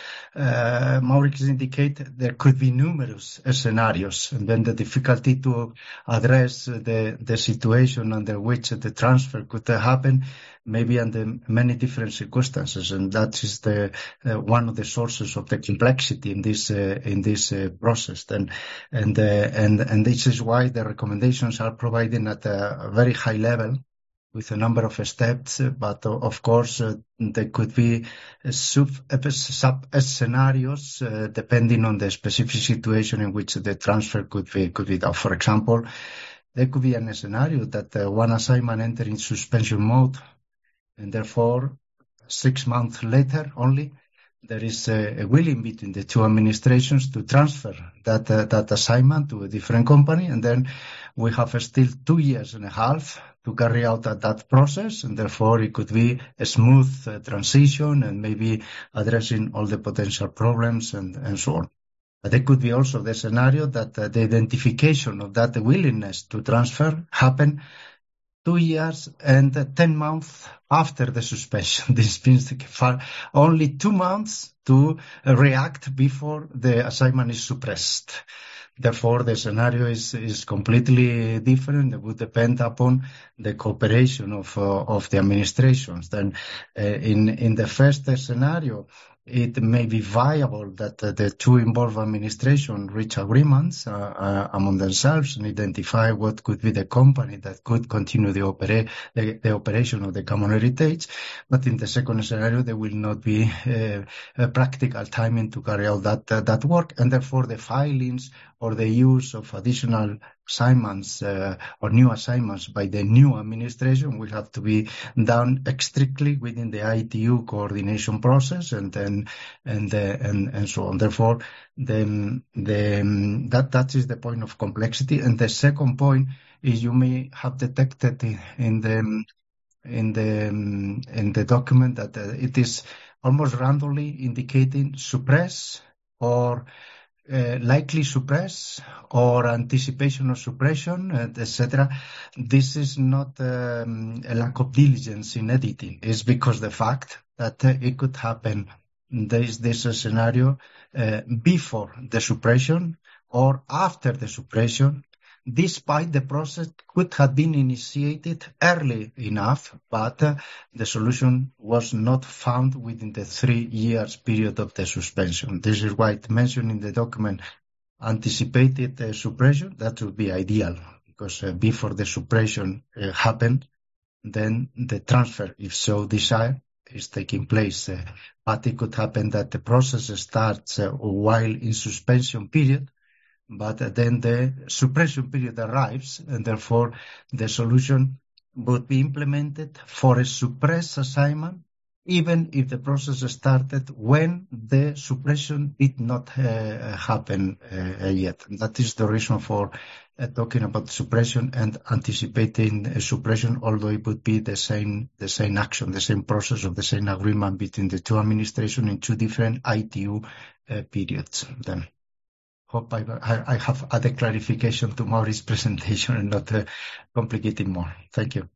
uh, Maurits indicated, there could be numerous scenarios, and then the difficulty to address the the situation under which the transfer could happen, maybe under many different circumstances, and that is the uh, one of the sources of the complexity in this uh, in this uh, process. Then, and uh, and and this is why the recommendations are provided at a very high level, with a number of steps. But uh, of course, uh, there could be sub sub scenarios uh, depending on the specific situation in which the transfer could be could be done. For example, there could be a scenario that uh, one assignment entered in suspension mode, and therefore, six months later only, there is a, a willing between the two administrations to transfer that uh, that assignment to a different company, and then we have still two years and a half to carry out that, that process, and therefore it could be a smooth uh, transition and maybe addressing all the potential problems and, and so on. But there could be also the scenario that uh, the identification of that willingness to transfer happen two years and ten months after the suspension. This means for only two months to react before the assignment is suppressed. Therefore, the scenario is, is completely different. It would depend upon the cooperation of uh, of the administrations. Then, uh, in in the first scenario, it may be viable that uh, the two involved administrations reach agreements uh, uh, among themselves and identify what could be the company that could continue the, opera the, the operation of the common heritage. But in the second scenario, there will not be uh, a practical timing to carry out that uh, that work, and therefore the filings or the use of additional assignments uh, or new assignments by the new administration will have to be done strictly within the I T U coordination process, and then and uh, and and so on. Therefore, the the that that is the point of complexity. And the second point is you may have detected in the in the in the document that uh, it is almost randomly indicating suppress or Uh, likely suppress or anticipation of suppression, uh, et cetera. This is not um, a lack of diligence in editing. It's because the fact that uh, it could happen, there is this uh, scenario uh, before the suppression or after the suppression, despite the process could have been initiated early enough, but uh, the solution was not found within the three years period of the suspension. This is why it's mentioned in the document anticipated uh, suppression. That would be ideal, because uh, before the suppression uh, happened, then the transfer, if so desired, is taking place. Uh, but it could happen that the process starts uh, while in suspension period, but then the suppression period arrives, and therefore the solution would be implemented for a suppressed assignment, even if the process started when the suppression did not uh, happen uh, yet. And that is the reason for uh, talking about suppression and anticipating uh, suppression, although it would be the same the same action, the same process of the same agreement between the two administrations in two different I T U uh, periods. Then. Hope I, I have added clarification to Mauri's presentation and not uh, complicating more. Thank you.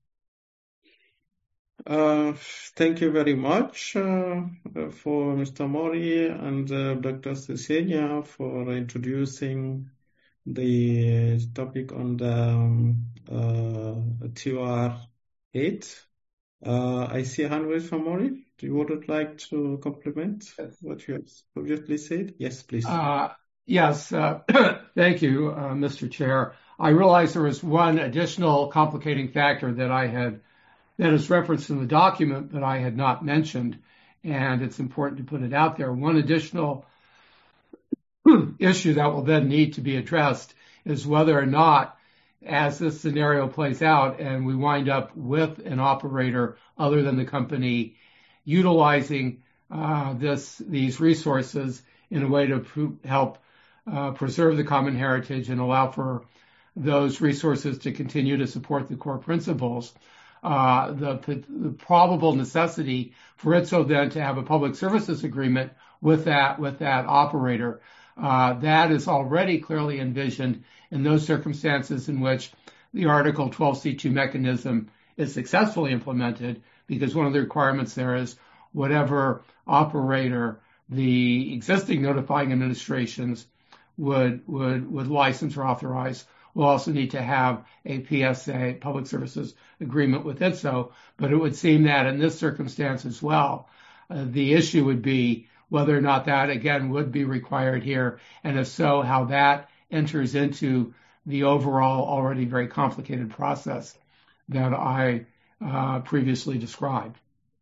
Uh, thank you very much uh, for Mister Mori and uh, Doctor Sesenyi for introducing the topic on the um, uh, T O R eight. Uh, I see a hand raised from Maury. Do you would like to complement what you have previously said? Yes, please. Uh, yes, uh, thank you, uh, Mister Chair. I realize there is one additional complicating factor that I had that is referenced in the document that I had not mentioned, and it's important to put it out there. One additional issue that will then need to be addressed is whether or not, as this scenario plays out and we wind up with an operator other than the company utilizing uh, this these resources in a way to pr- help uh, preserve the common heritage and allow for those resources to continue to support the core principles, uh, the, the probable necessity for I T S O then to have a public services agreement with that with that operator. Uh, that is already clearly envisioned in those circumstances in which the Article twelve C two mechanism is successfully implemented, because one of the requirements there is whatever operator the existing notifying administrations would would would license or authorize will also need to have a P S A, public services agreement with I T S O. But it would seem that in this circumstance as well, uh, the issue would be whether or not that, again, would be required here, and if so, how that enters into the overall already very complicated process that I uh, previously described.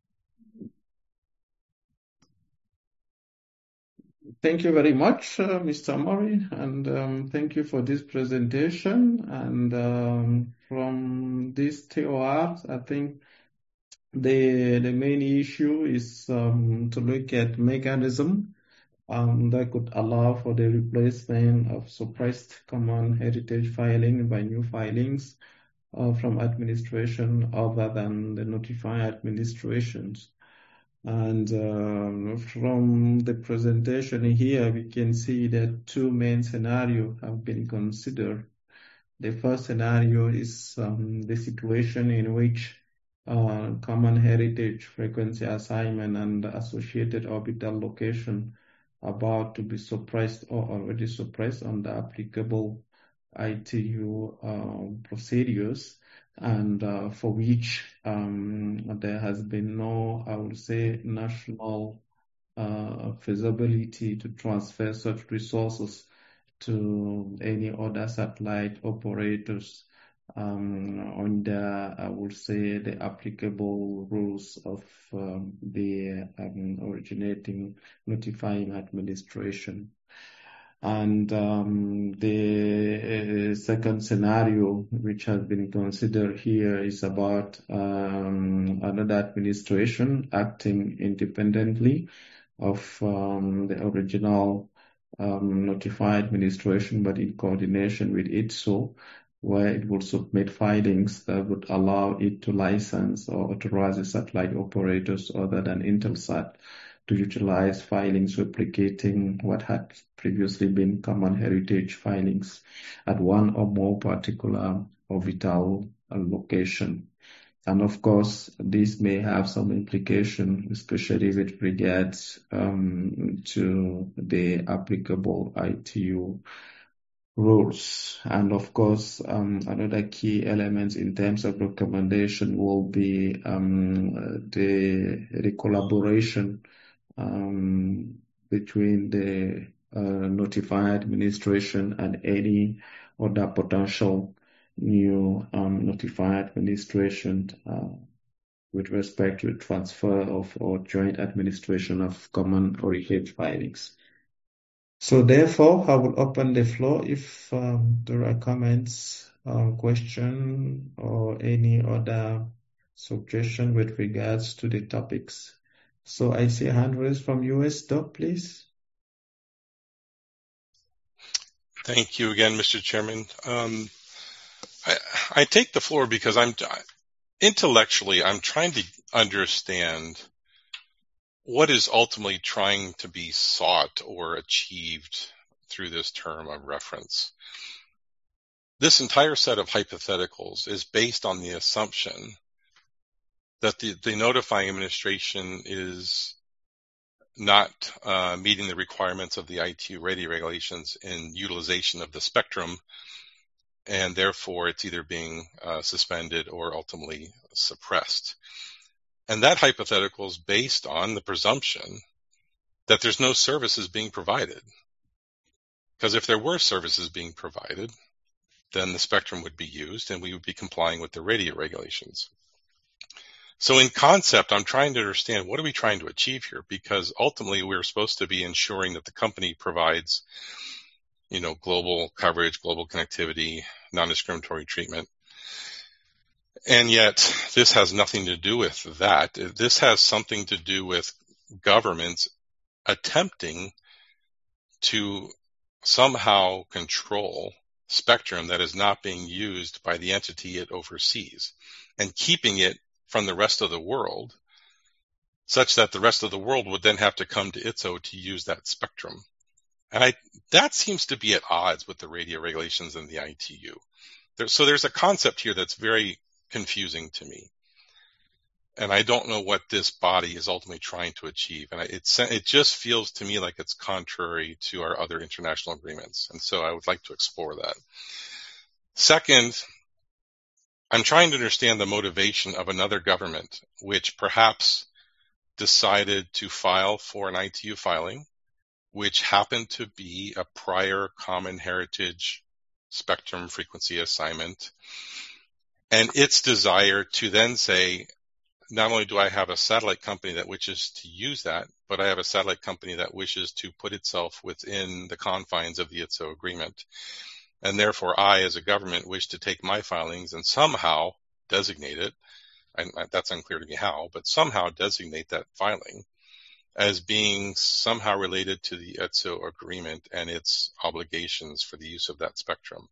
Thank you very much, uh, Mister Maury, and um, thank you for this presentation. And um, from these T O Rs, I think the the main issue is um, to look at mechanism um, that could allow for the replacement of suppressed common heritage filing by new filings uh, from administration other than the notifying administrations. And um, from the presentation here, we can see that two main scenarios have been considered. The first scenario is um, the situation in which uh, common heritage frequency assignment and associated orbital location are about to be suppressed or already suppressed on the applicable I T U uh, procedures, and uh, for which um, there has been no, I would say, national uh, feasibility to transfer such resources to any other satellite operators um, under, I would say, the applicable rules of um, the um, originating notifying administration. And um, the uh, second scenario, which has been considered here, is about um, another administration acting independently of um, the original um, notified administration, but in coordination with I T S O, where it will submit filings that would allow it to license or authorize the satellite operators other than Intelsat to utilize filings replicating what had previously been common heritage filings at one or more particular orbital location. And of course, this may have some implication, especially with regards um, to the applicable I T U rules. And of course, um, another key element in terms of recommendation will be um, the, the collaboration um, between the uh, notified administration and any other potential new um, notified administration uh, with respect to transfer of or joint administration of common heritage filings. So therefore, I will open the floor if um, there are comments, uh, question, or any other suggestion with regards to the topics. So I see a hand raised from U S. Doc, please. Thank you again, Mister Chairman. Um, I, I take the floor because I'm intellectually, I'm trying to understand what is ultimately trying to be sought or achieved through this term of reference. This entire set of hypotheticals is based on the assumption that the, the notifying administration is not uh, meeting the requirements of the I T U radio regulations in utilization of the spectrum, and therefore it's either being uh, suspended or ultimately suppressed. And that hypothetical is based on the presumption that there's no services being provided. Because if there were services being provided, then the spectrum would be used and we would be complying with the radio regulations. So in concept, I'm trying to understand, what are we trying to achieve here? Because ultimately we're supposed to be ensuring that the company provides, you know, global coverage, global connectivity, non-discriminatory treatment. And yet this has nothing to do with that. This has something to do with governments attempting to somehow control spectrum that is not being used by the entity it oversees and keeping it from the rest of the world, such that the rest of the world would then have to come to I T S O to use that spectrum. And I, that seems to be at odds with the radio regulations and the I T U. There, so there's a concept here that's very confusing to me. And I don't know what this body is ultimately trying to achieve. And it, it just feels to me like it's contrary to our other international agreements. And so I would like to explore that. Second, I'm trying to understand the motivation of another government, which perhaps decided to file for an I T U filing, which happened to be a prior common heritage spectrum frequency assignment, and its desire to then say, not only do I have a satellite company that wishes to use that, but I have a satellite company that wishes to put itself within the confines of the I T S O agreement. And therefore, I, as a government, wish to take my filings and somehow designate it, and that's unclear to me how, but somehow designate that filing as being somehow related to the I T S O agreement and its obligations for the use of that spectrum.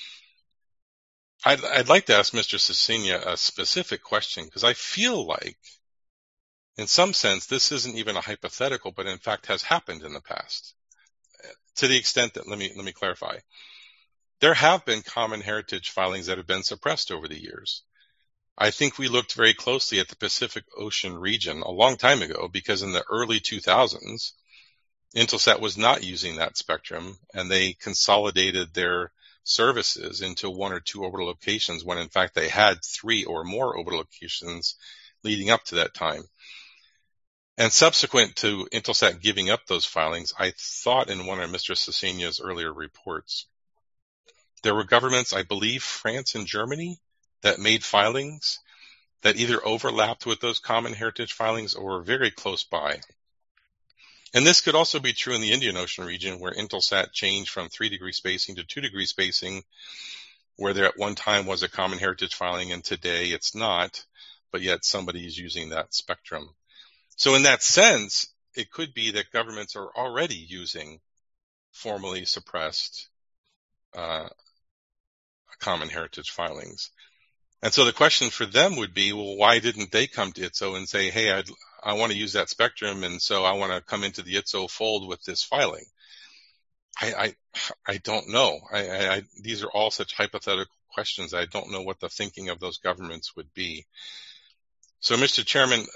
I'd, I'd like to ask Mister Cecina a specific question, because I feel like, in some sense, this isn't even a hypothetical, but in fact has happened in the past. To the extent that, let me, let me clarify. There have been common heritage filings that have been suppressed over the years. I think we looked very closely at the Pacific Ocean region a long time ago, because in the early two thousands, Intelsat was not using that spectrum, and they consolidated their services into one or two orbital locations when in fact they had three or more orbital locations leading up to that time. And subsequent to Intelsat giving up those filings, I thought in one of Mister Cecina's earlier reports, there were governments, I believe France and Germany, that made filings that either overlapped with those common heritage filings or were very close by. And this could also be true in the Indian Ocean region, where Intelsat changed from three degree spacing to two degree spacing, where there at one time was a common heritage filing and today it's not, but yet somebody is using that spectrum. So in that sense, it could be that governments are already using formally suppressed uh, common heritage filings. And so the question for them would be, well, why didn't they come to I T S O and say, hey, I'd, I want to use that spectrum, and so I want to come into the I T S O fold with this filing? I I, I don't know. I, I, I, these are all such hypothetical questions. I don't know what the thinking of those governments would be. So, Mister Chairman,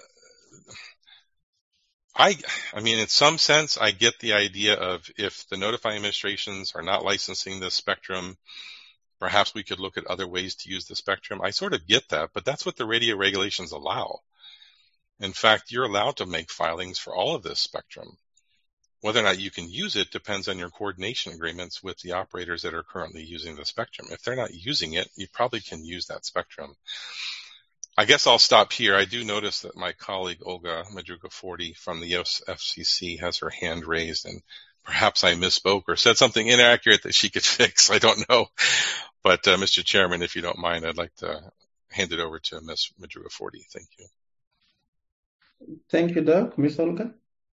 I, I mean, in some sense, I get the idea of if the notifying administrations are not licensing the spectrum, perhaps we could look at other ways to use the spectrum. I sort of get that, but that's what the radio regulations allow. In fact, you're allowed to make filings for all of this spectrum. Whether or not you can use it depends on your coordination agreements with the operators that are currently using the spectrum. If they're not using it, you probably can use that spectrum. I guess I'll stop here. I do notice that my colleague Olga Madruga-Forty from the F C C has her hand raised, and perhaps I misspoke or said something inaccurate that she could fix. I don't know. But uh, Mister Chairman, if you don't mind, I'd like to hand it over to Miz Madruga-Forty. Thank you. Thank you, Doug. Miz Olga?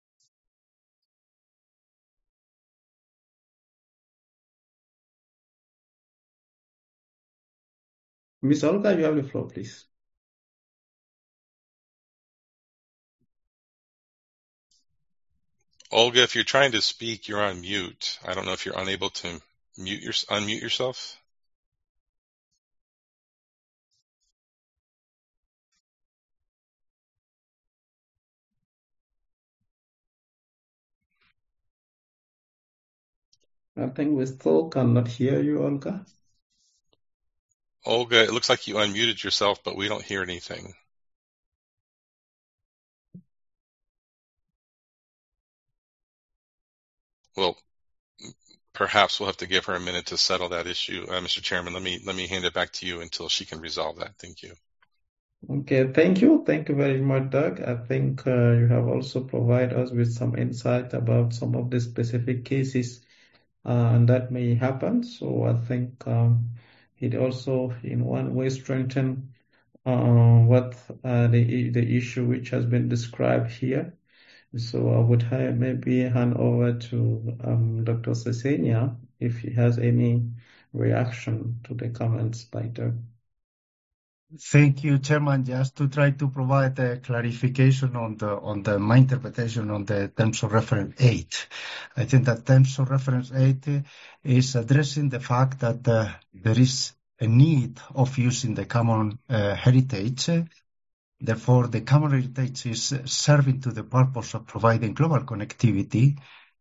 Miz Olga, you have the floor, please. Olga, if you're trying to speak, you're on mute. I don't know if you're unable to mute your, unmute yourself. I think we still cannot hear you, Olga. Olga, it looks like you unmuted yourself, but we don't hear anything. Well, perhaps we'll have to give her a minute to settle that issue. Uh, Mister Chairman, let me let me hand it back to you until she can resolve that. Thank you. Okay, thank you. Thank you very much, Doug. I think uh, you have also provided us with some insight about some of the specific cases uh, that may happen. So I think um, it also, in one way, strengthen uh, what uh, the the issue which has been described here. So I would have maybe hand over to um, Doctor Sesenia if he has any reaction to the comments by Doug. Thank you, Chairman. Just to try to provide a clarification on the on the my interpretation on the terms of reference eight. I think that terms of reference eight is addressing the fact that uh, there is a need of using the common uh, heritage. Therefore, the common heritage is serving to the purpose of providing global connectivity,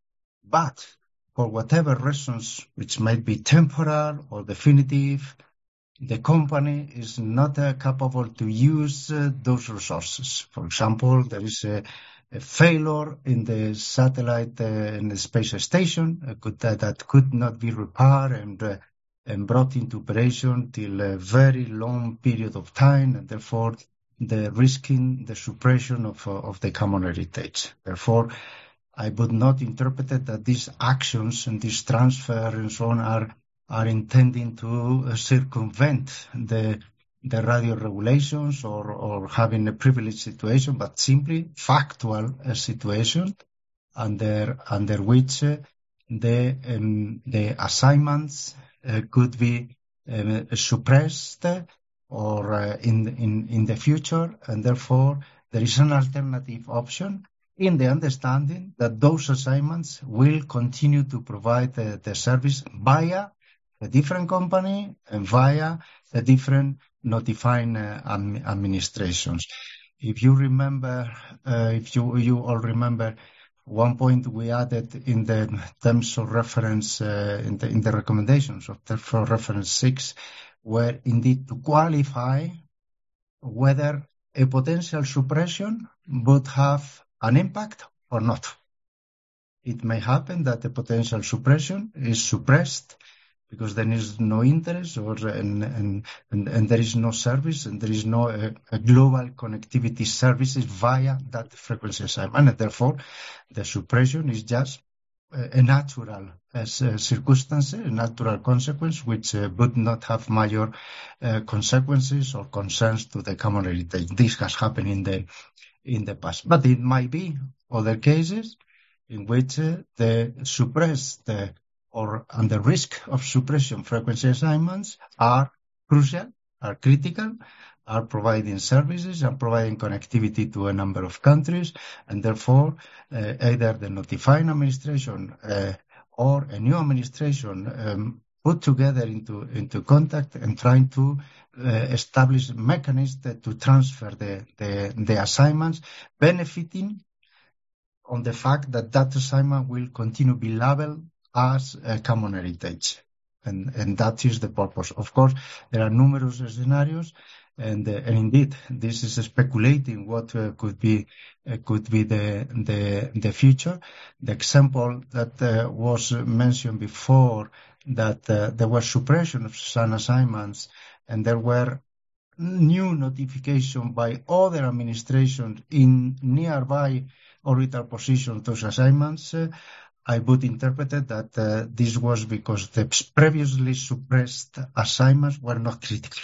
but for whatever reasons, which might be temporal or definitive, the company is not uh, capable to use uh, those resources. For example, there is a, a failure in the satellite uh, in the space station uh, could, uh, that could not be repaired and, uh, and brought into operation till a very long period of time, and therefore the risking the suppression of, uh, of the common heritage. Therefore, I would not interpret it that these actions and this transfer and so on are are intending to uh, circumvent the the radio regulations or, or having a privileged situation, but simply factual uh, situation under under which uh, the um, the assignments uh, could be uh, suppressed or uh, in in in the future, and therefore there is an alternative option in the understanding that those assignments will continue to provide uh, the service via a different company and via the different notifying uh, administrations. If you remember, uh, if you you all remember, one point we added in the terms of reference uh, in the in the recommendations of terms of reference six, were indeed to qualify whether a potential suppression would have an impact or not. It may happen that the potential suppression is suppressed because there is no interest or and, and, and, and there is no service and there is no uh, a global connectivity services via that frequency assignment. And therefore, the suppression is just a natural uh, circumstance, a natural consequence, which uh, would not have major uh, consequences or concerns to the common heritage. This has happened in the in the past. But it might be other cases in which uh, the suppressed uh, or under risk of suppression frequency assignments are crucial, are critical, are providing services and providing connectivity to a number of countries, and therefore uh, either the notifying administration uh, or a new administration um, put together into, into contact and trying to uh, establish mechanisms to transfer the, the, the assignments, benefiting on the fact that that assignment will continue to be labeled as a common heritage. And, and that is the purpose. Of course, there are numerous scenarios, and, uh, and indeed, this is speculating what uh, could be uh, could be the, the the future. The example that uh, was mentioned before, that uh, there was suppression of some assignments, and there were new notification by other administrations in nearby orbital position of those assignments. Uh, I would interpret it that uh, this was because the previously suppressed assignments were not critical.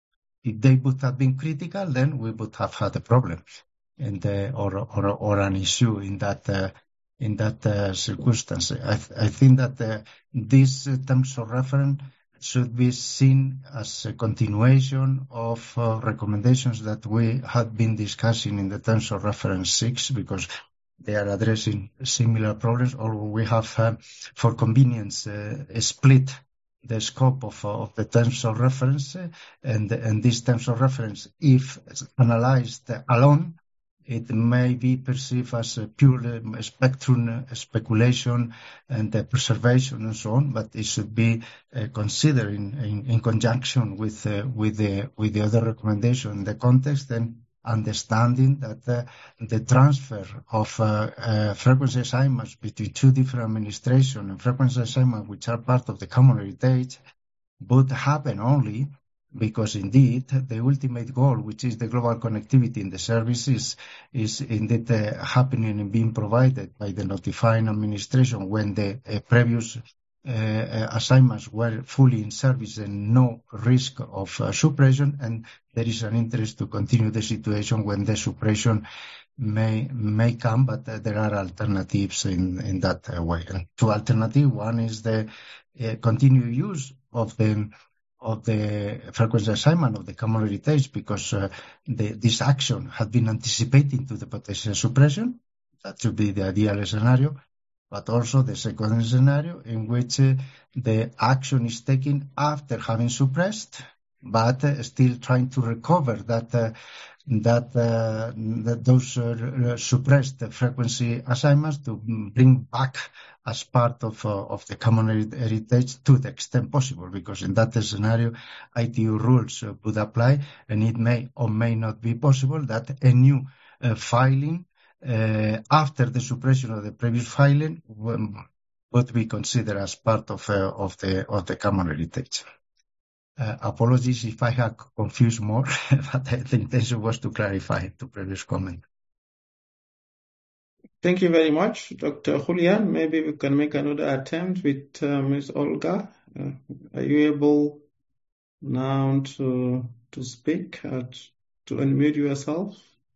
If they would have been critical, then we would have had a problem, and uh, or, or or an issue in that uh, in that uh, circumstance. I, th- I think that uh, these uh, terms of reference should be seen as a continuation of uh, recommendations that we had been discussing in the terms of reference six, because they are addressing similar problems, or we have, uh, for convenience, uh, split the scope of, uh, of the terms of reference, uh, and, and these terms of reference, if analyzed alone, it may be perceived as a pure um, spectrum speculation and uh, preservation and so on, but it should be uh, considered in, in, in conjunction with uh, with the with the other recommendation in the context, and understanding that uh, the transfer of uh, uh, frequency assignments between two different administrations and frequency assignments which are part of the common heritage would happen only because indeed the ultimate goal, which is the global connectivity in the services, is indeed uh, happening and being provided by the notifying administration when the uh, previous uh, assignments were fully in service and no risk of uh, suppression, and there is an interest to continue the situation when the suppression may may come, but uh, there are alternatives in, in that uh, way. And two alternatives, one is the uh, continued use of the of the frequency assignment of the common heritage, because uh, the, this action had been anticipating to the potential suppression. That should be the ideal scenario. But also the second scenario in which uh, the action is taken after having suppressed, but uh, still trying to recover that uh, that, uh, that those uh, suppressed frequency assignments to bring back as part of uh, of the common heritage to the extent possible, because in that scenario I T U rules uh, would apply, and it may or may not be possible that a new uh, filing uh, after the suppression of the previous filing would be considered as part of uh, of the of the common heritage. Uh, apologies if I have confused more, but the intention was to clarify the previous comment. Thank you very much, Doctor Julian. Maybe we can make another attempt with uh, Miz Olga. Uh, are you able now to to speak, uh, to unmute yourself?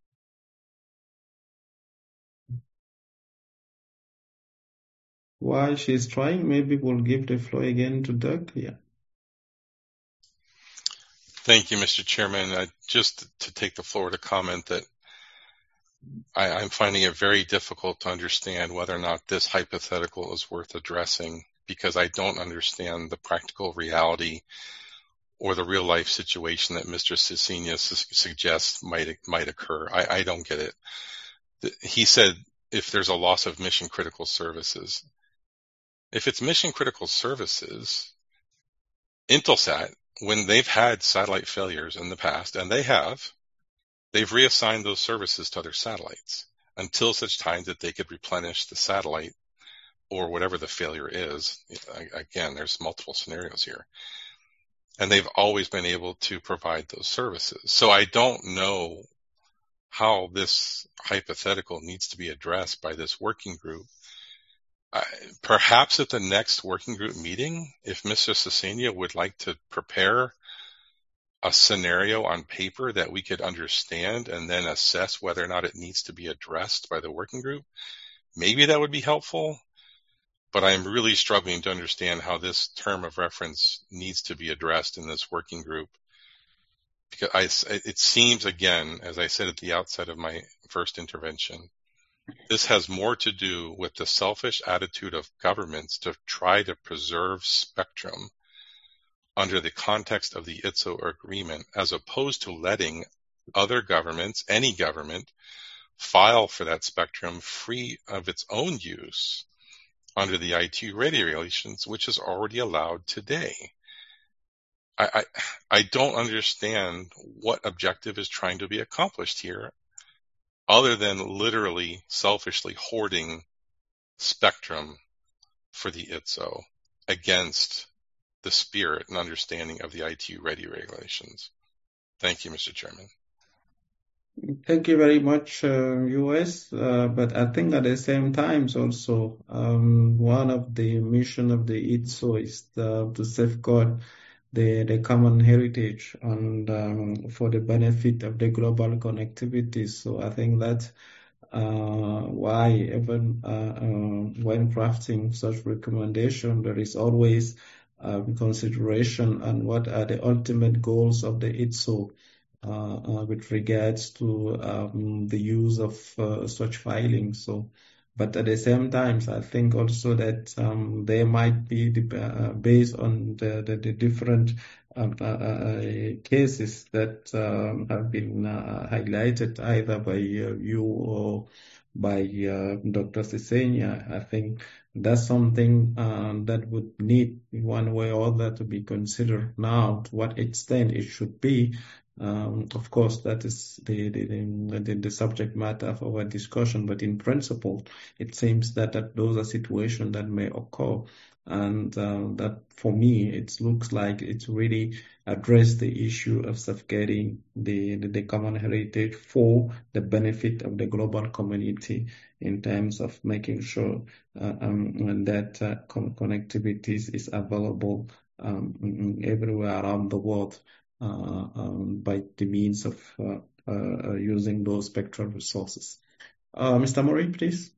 While she's trying, maybe we'll give the floor again to Doug. Yeah. Thank you, Mister Chairman. Uh, just to take the floor to comment that I, I'm finding it very difficult to understand whether or not this hypothetical is worth addressing, because I don't understand the practical reality or the real life situation that Mister Cecina su- suggests might might occur. I, I don't get it. The, he said if there's a loss of mission critical services. If it's mission critical services, Intelsat, when they've had satellite failures in the past, and they have, they've reassigned those services to other satellites until such time that they could replenish the satellite or whatever the failure is. Again, there's multiple scenarios here. And they've always been able to provide those services. So I don't know how this hypothetical needs to be addressed by this working group. Uh, perhaps at the next working group meeting, if Mister Cecina would like to prepare a scenario on paper that we could understand and then assess whether or not it needs to be addressed by the working group, maybe that would be helpful. But I'm really struggling to understand how this term of reference needs to be addressed in this working group. Because I, it seems, again, as I said at the outset of my first intervention, this has more to do with the selfish attitude of governments to try to preserve spectrum under the context of the I T S O agreement, as opposed to letting other governments, any government, file for that spectrum free of its own use under the I T U radio regulations, which is already allowed today. I, I, I don't understand what objective is trying to be accomplished here, other than literally selfishly hoarding spectrum for the I T S O against the spirit and understanding of the I T U radio regulations. Thank you, Mister Chairman. Thank you very much, uh, U S. Uh, but I think at the same time also, um, one of the mission of the I T S O is the, to safeguard the, the common heritage and um, for the benefit of the global connectivity. So I think that's uh, why even uh, uh, when crafting such recommendation, there is always uh, consideration on what are the ultimate goals of the I T S O uh, uh, with regards to um, the use of uh, such filings. So, But at the same time, I think also that um, there might be, the, uh, based on the, the, the different um, uh, uh, cases that um, have been uh, highlighted either by uh, you or by uh, Doctor Sisenya, I think that's something um, that would need one way or other to be considered now, to what extent it should be. Um, of course, that is the the, the the subject matter of our discussion, but in principle, it seems that, that those are situations that may occur. And uh, that, for me, it looks like it's really addressed the issue of safeguarding the, the, the common heritage for the benefit of the global community in terms of making sure uh, um, that uh, connectivity is available um, everywhere around the world uh, um, by the means of uh, uh, using those spectral resources. Uh, Mister Murray, please.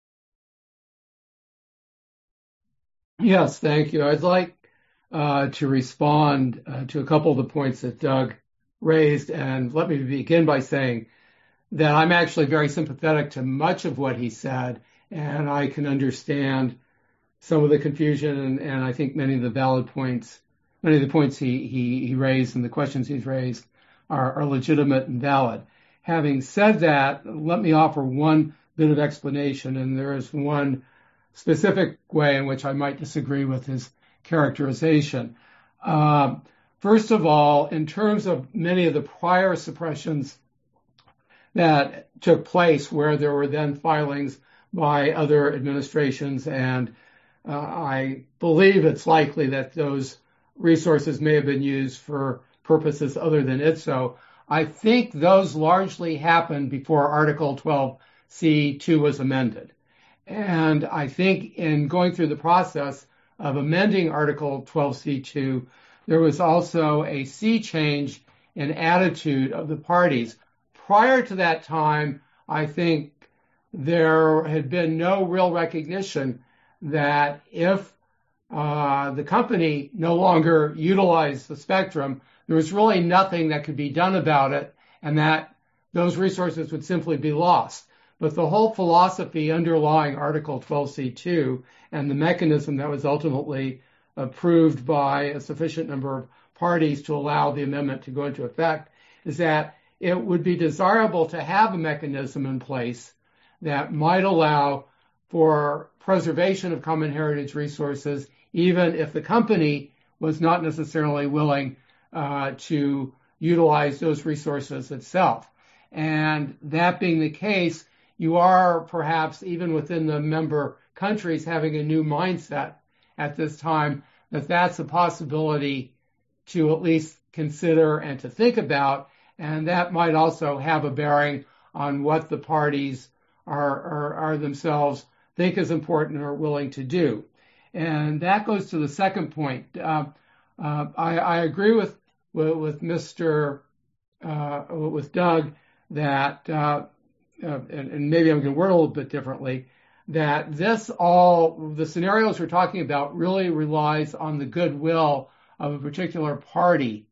Yes, thank you. I'd like uh, to respond uh, to a couple of the points that Doug raised, and let me begin by saying that I'm actually very sympathetic to much of what he said, and I can understand some of the confusion, and, and I think many of the valid points, many of the points he, he, he raised and the questions he's raised are, are legitimate and valid. Having said that, let me offer one bit of explanation, and there is one specific way in which I might disagree with his characterization. Um, first of all, in terms of many of the prior suppressions that took place where there were then filings by other administrations, and uh, I believe it's likely that those resources may have been used for purposes other than I T S O. I think those largely happened before Article twelve C two was amended. And I think in going through the process of amending Article twelve C two, there was also a sea change in attitude of the parties. Prior to that time, I think there had been no real recognition that if uh, the company no longer utilized the spectrum, there was really nothing that could be done about it, and that those resources would simply be lost. But the whole philosophy underlying Article twelve C two and the mechanism that was ultimately approved by a sufficient number of parties to allow the amendment to go into effect is that it would be desirable to have a mechanism in place that might allow for preservation of common heritage resources, even if the company was not necessarily willing uh, to utilize those resources itself. And that being the case, you are perhaps even within the member countries having a new mindset at this time that that's a possibility to at least consider and to think about, and that might also have a bearing on what the parties are, are, are themselves think is important or willing to do. And that goes to the second point. Uh, uh, I, I agree with with, with Mister Uh, with Doug that. Uh, Uh, and, and maybe I'm going to word it a little bit differently, that this all, the scenarios we're talking about really relies on the goodwill of a particular party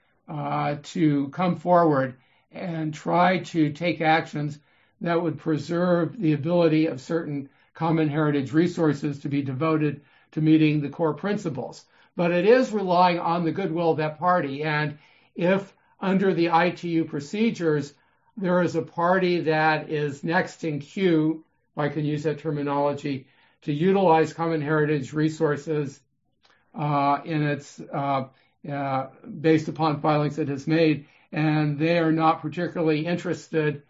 uh, to come forward and try to take actions that would preserve the ability of certain common heritage resources to be devoted to meeting the core principles. But it is relying on the goodwill of that party. And if under the I T U procedures, there is a party that is next in queue, if I can use that terminology, to utilize common heritage resources uh, in its uh, uh, based upon filings it has made, and they are not particularly interested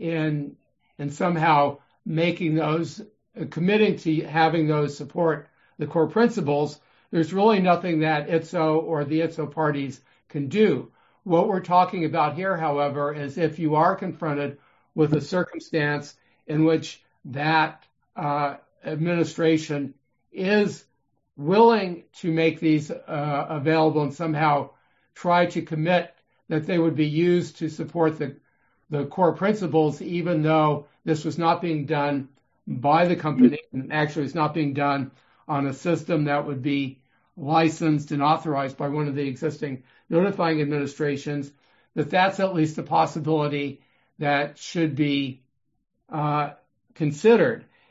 in in somehow making those, uh, committing to having those support the core principles. There's really nothing that I T S O or the I T S O parties can do. What we're talking about here, however, is if you are confronted with a circumstance in which that uh, administration is willing to make these uh, available and somehow try to commit that they would be used to support the, the core principles, even though this was not being done by the company and actually it's not being done on a system that would be licensed and authorized by one of the existing notifying administrations, that that's at least a possibility that should be uh, considered.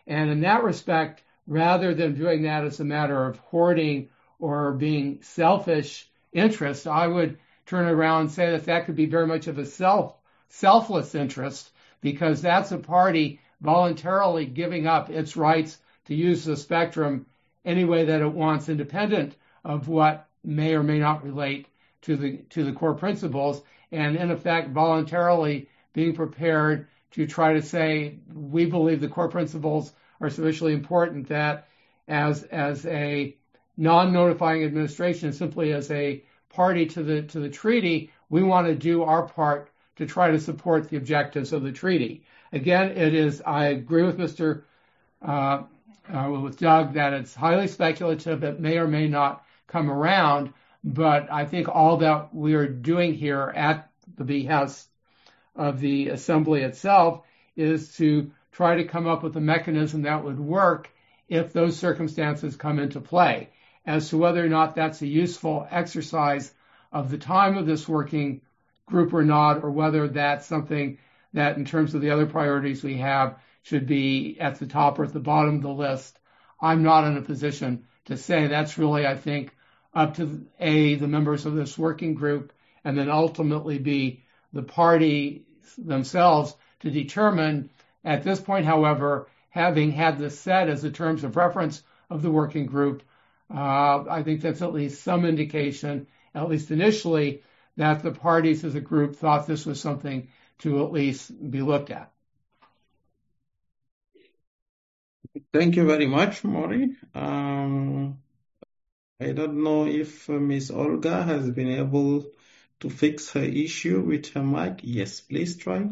And in that respect, rather than doing that as a matter of hoarding or being selfish interest, I would turn around and say that that could be very much of a self, selfless interest, because that's a party voluntarily giving up its rights to use the spectrum any way that it wants, independent of what may or may not relate to the to the core principles, and in effect voluntarily being prepared to try to say, we believe the core principles are sufficiently important that as as a non-notifying administration, simply as a party to the to the treaty, we want to do our part to try to support the objectives of the treaty. Again, it is, I agree with Mister Uh, uh, with Doug that it's highly speculative. It may or may not come around, but I think all that we are doing here at the behest of the assembly itself is to try to come up with a mechanism that would work if those circumstances come into play. As to whether or not that's a useful exercise of the time of this working group or not, or whether that's something that in terms of the other priorities we have should be at the top or at the bottom of the list, I'm not in a position to say. That's really, I think, up to A, the members of this working group, and then ultimately B, the party themselves to determine. At this point, however, having had this set as the terms of reference of the working group, uh, I think that's at least some indication, at least initially, that the parties as a group thought this was something to at least be looked at. Thank you very much, Maury. Um, I don't know if uh, Miss Olga has been able to fix her issue with her mic. Yes, please try.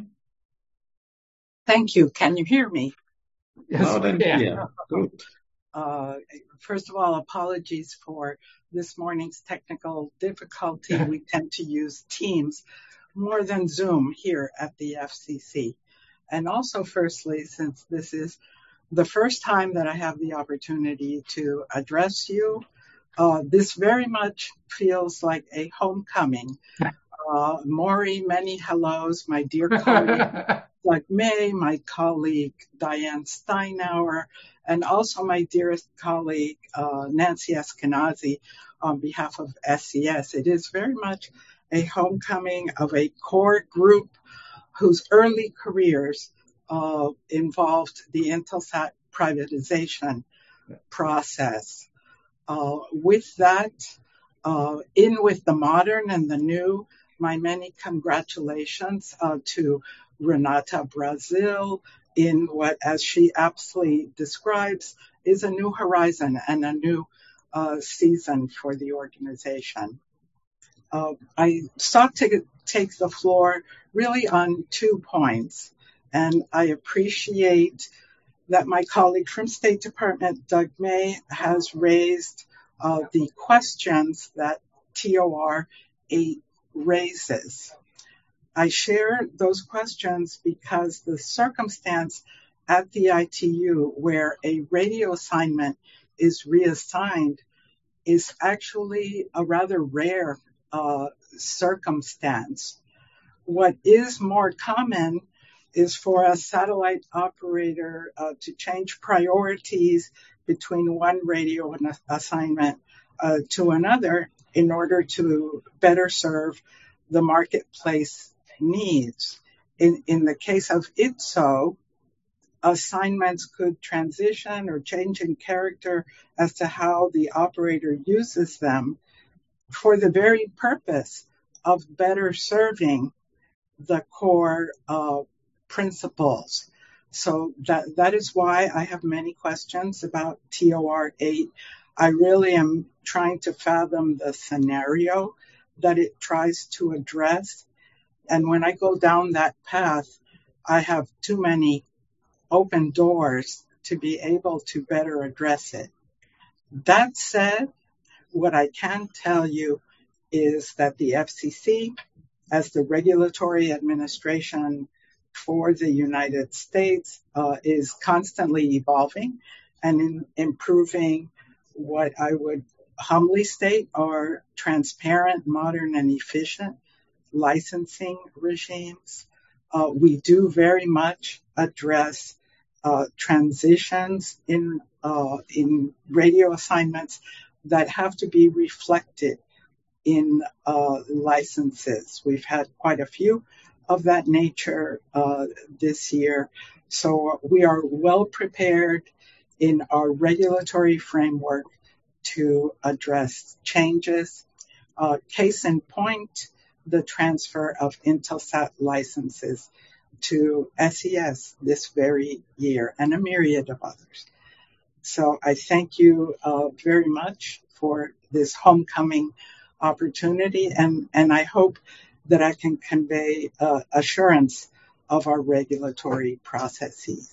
Thank you. Can you hear me? Yes, Loud and yeah. clear. Good. Uh, first of all, apologies for this morning's technical difficulty. We tend to use Teams more than Zoom here at the F C C. And also, firstly, since this is the first time that I have the opportunity to address you, uh, this very much feels like a homecoming. Uh, Maury, many hellos, my dear colleague Doug May, my colleague Diane Steinauer, and also my dearest colleague uh, Nancy Eskenazi on behalf of S C S. It is very much a homecoming of a core group whose early careers uh, involved the Intelsat privatization process. Uh, with that, uh, in with the modern and the new, my many congratulations uh, to Renata Brazil in what, as she aptly describes, is a new horizon and a new uh, season for the organization. Uh, I sought to take the floor really on two points, and I appreciate that my colleague from State Department, Doug May, has raised uh, the questions that T O R eight raises. I share those questions because the circumstance at the I T U where a radio assignment is reassigned is actually a rather rare uh, circumstance. What is more common is for a satellite operator uh, to change priorities between one radio assignment uh, to another in order to better serve the marketplace needs. In, in the case of I T S O, assignments could transition or change in character as to how the operator uses them for the very purpose of better serving the core uh, principles. So that that is why I have many questions about T O R eight. I really am trying to fathom the scenario that it tries to address. And when I go down that path, I have too many open doors to be able to better address it. That said, what I can tell you is that the F C C, as the regulatory administration for the United States, uh, is constantly evolving and in improving what I would humbly state are transparent, modern, and efficient licensing regimes. Uh, we do very much address uh, transitions in uh, in radio assignments that have to be reflected in uh, licenses. We've had quite a few of that nature uh, this year. So we are well prepared in our regulatory framework to address changes. Uh, case in point, the transfer of Intelsat licenses to S E S this very year, and a myriad of others. So I thank you uh, very much for this homecoming opportunity, and, and I hope that I can convey uh, assurance of our regulatory processes.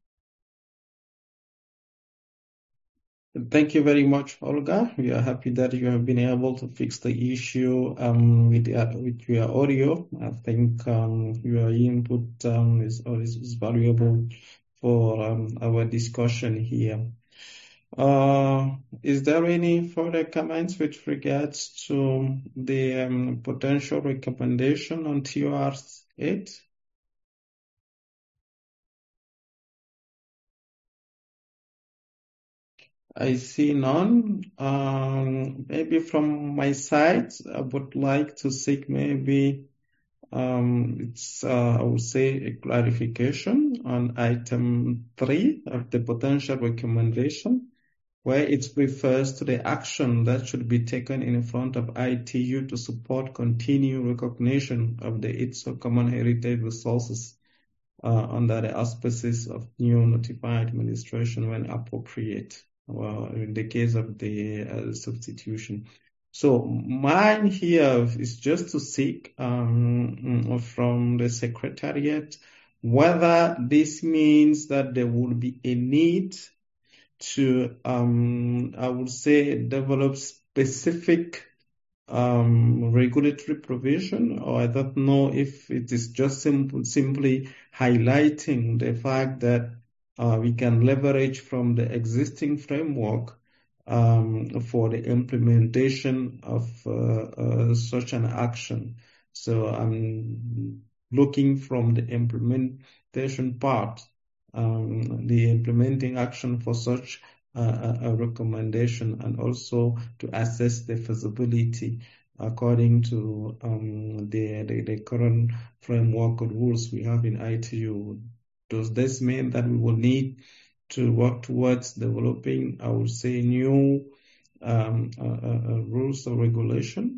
Thank you very much, Olga. We are happy that you have been able to fix the issue um, with, uh, with your audio. I think um, your input um, is, is valuable for um, our discussion here. Uh, is there any further comments with regards to the um, potential recommendation on T O R eight? I see none. Um, maybe from my side, I would like to seek maybe um, it's uh, I would say a clarification on item three of the potential recommendation, where it refers to the action that should be taken in front of I T U to support continued recognition of the I T S O Common Heritage Resources uh, under the auspices of new notified administration when appropriate. Well, in the case of the uh, substitution. So mine here is just to seek um, from the Secretariat whether this means that there will be a need to, um, I would say, develop specific um, regulatory provision, or I don't know if it is just simple, simply highlighting the fact that Uh, we can leverage from the existing framework um, for the implementation of uh, uh, such an action. So I'm looking from the implementation part, um, the implementing action for such uh, a recommendation, and also to assess the feasibility according to um, the, the, the current framework rules we have in I T U. Does this mean that we will need to work towards developing, I would say, new um, uh, uh, rules or regulation?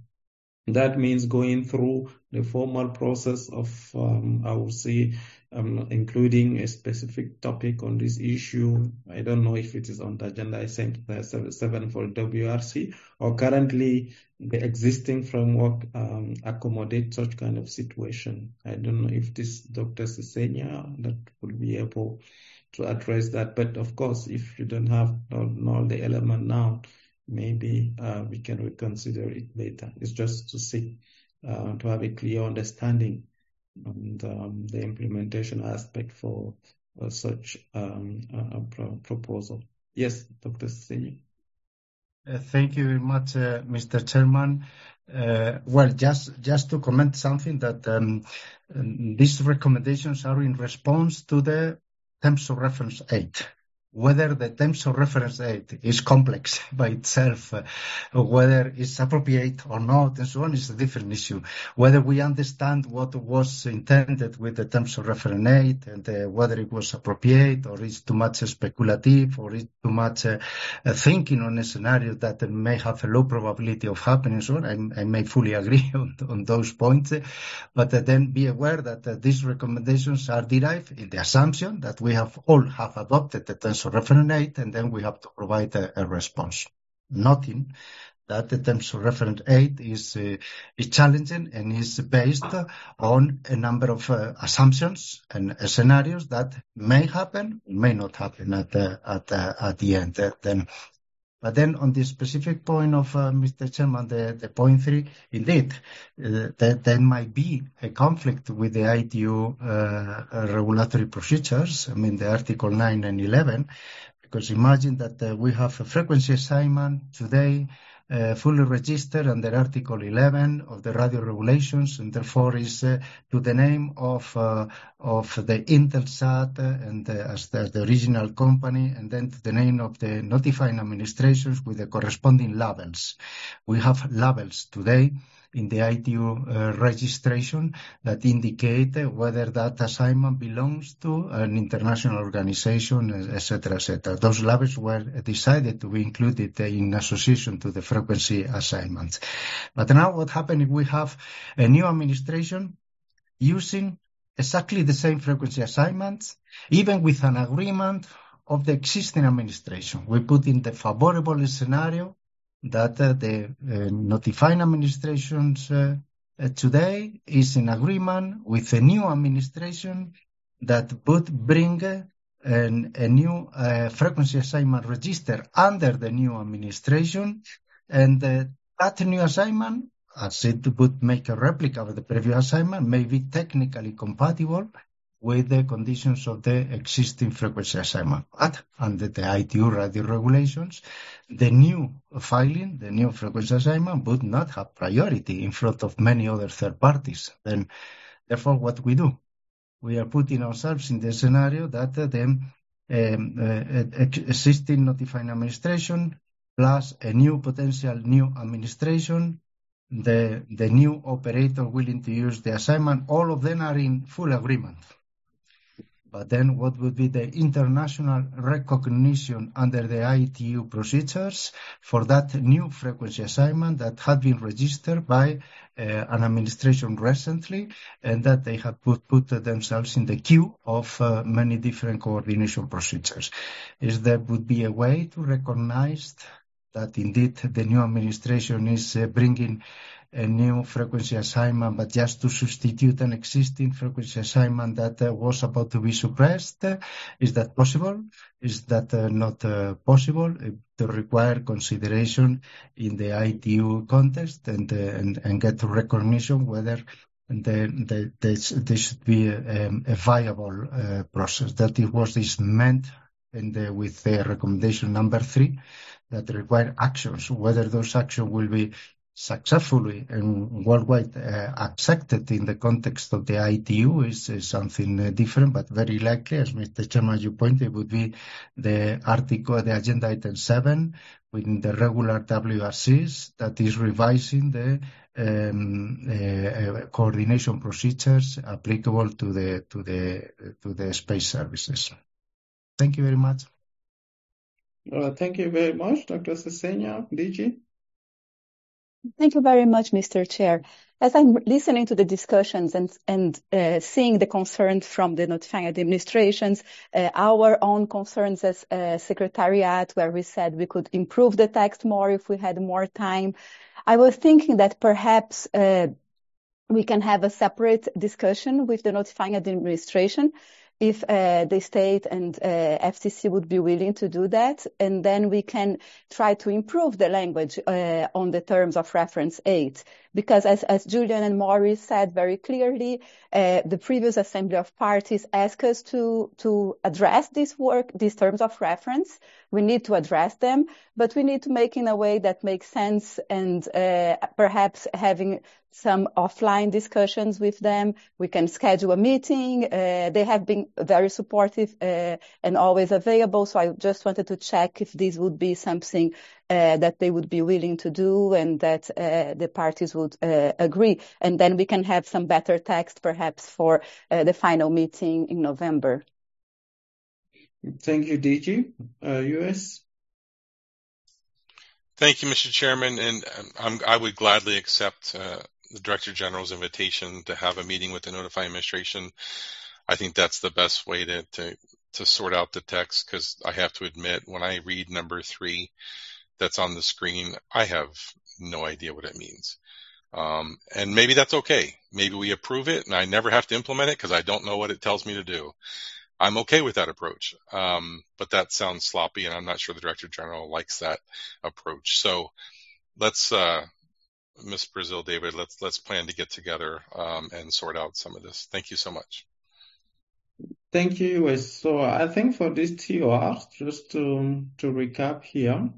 That means going through the formal process of, um, I would say, um, including a specific topic on this issue. I don't know if it is on the agenda. I sent seven for W R C, or currently the existing framework um, accommodates such kind of situation. I don't know if this Doctor Sisenya that would be able to address that. But of course, if you don't have all, all the element now, maybe uh, we can reconsider it later. It's just to see, uh, to have a clear understanding and um, the implementation aspect for uh, such um, a, a pro proposal. Yes, Doctor Sisenya. Uh, thank you very much, uh, Mister Chairman. Uh, well, just just to comment something that um, these recommendations are in response to the Terms of Reference eight. Whether the Terms of Reference eight is complex by itself, uh, whether it's appropriate or not, and so on, is a different issue. Whether we understand what was intended with the Terms of Reference eight, and uh, whether it was appropriate, or is too much speculative, or is too much uh, uh, thinking on a scenario that uh, may have a low probability of happening, so on, I, I may fully agree on, on those points. Uh, but uh, then be aware that uh, these recommendations are derived in the assumption that we have all have adopted the Terms of Reference eight, and then we have to provide a, a response. Noting that the Terms of Reference eight is, uh, is challenging and is based on a number of uh, assumptions and uh, scenarios that may happen, may not happen at the, at the, at the end. Uh, then, but then on the specific point of uh, Mister Chairman, the, the point three, indeed, uh, that there might be a conflict with the I T U uh, regulatory procedures. I mean, the Article nine and eleven, because imagine that uh, we have a frequency assignment today uh, fully registered under Article eleven of the radio regulations, and therefore is uh, to the name of uh, of the Intelsat uh, and uh, as, the, as the original company, and then to the name of the notifying administrations with the corresponding labels. We have labels today in the I T U uh, registration that indicate whether that assignment belongs to an international organization, et cetera, et cetera. Those labels were decided to be included in association to the frequency assignments. But now what happened if we have a new administration using exactly the same frequency assignments, even with an agreement of the existing administration? We put in the favorable scenario that uh, the uh, notifying administrations uh, uh, today is in agreement with a new administration that would bring uh, an, a new uh, frequency assignment register under the new administration, and uh, that new assignment, as it would make a replica of the previous assignment, may be technically compatible with the conditions of the existing frequency assignment. But under the I T U radio regulations, the new filing, the new frequency assignment, would not have priority in front of many other third parties. Then, therefore, what we do? We are putting ourselves in the scenario that uh, the um, uh, existing notifying administration plus a new potential new administration, the, the new operator willing to use the assignment, all of them are in full agreement. But then what would be the international recognition under the I T U procedures for that new frequency assignment that had been registered by uh, an administration recently, and that they have put, put themselves in the queue of uh, many different coordination procedures? Is there would be a way to recognize that indeed the new administration is uh, bringing a new frequency assignment, but just to substitute an existing frequency assignment that uh, was about to be suppressed? Is that possible? Is that uh, not uh, possible? It to require consideration in the I T U context and, uh, and, and get recognition whether the, the, this, this should be a, a viable uh, process. That it was this meant in the, with the recommendation number three, that require actions. Whether those actions will be successfully and worldwide uh, accepted in the context of the I T U is, is something uh, different, but very likely, as Mister Chairman, you pointed, would be the article, the agenda item seven, within the regular W R Cs, that is revising the um, uh, uh, coordination procedures applicable to the to the to the space services. Thank you very much. Uh, thank you very much, Doctor Cesena. D G? Thank you very much, Mister Chair. As I'm listening to the discussions and, and uh, seeing the concerns from the notifying administrations, uh, our own concerns as uh, Secretariat, where we said we could improve the text more if we had more time, I was thinking that perhaps uh, we can have a separate discussion with the notifying administration if uh, the state and uh, F C C would be willing to do that, and then we can try to improve the language uh, on the terms of reference eight. Because as, as Julian and Maurice said very clearly, uh, the previous Assembly of Parties asked us to, to address this work, these terms of reference. We need to address them, but we need to make in a way that makes sense, and uh, perhaps having some offline discussions with them. We can schedule a meeting. Uh, they have been very supportive uh, and always available. So I just wanted to check if this would be something uh, that they would be willing to do, and that uh, the parties would uh, agree. And then we can have some better text perhaps for uh, the final meeting in November. Thank you, D G. Uh, U S? Thank you, Mister Chairman, and um, I would gladly accept uh, the Director General's invitation to have a meeting with the notifying administration. I think that's the best way to to, to sort out the text, because I have to admit, when I read number three that's on the screen, I have no idea what it means. Um, and maybe that's okay. Maybe we approve it and I never have to implement it because I don't know what it tells me to do. I'm okay with that approach. Um, but that sounds sloppy, and I'm not sure the Director General likes that approach. So let's, uh, Miz Brazil, David, let's, let's plan to get together, um, and sort out some of this. Thank you so much. Thank you, U S. So I think for this T O R, just to, to recap here,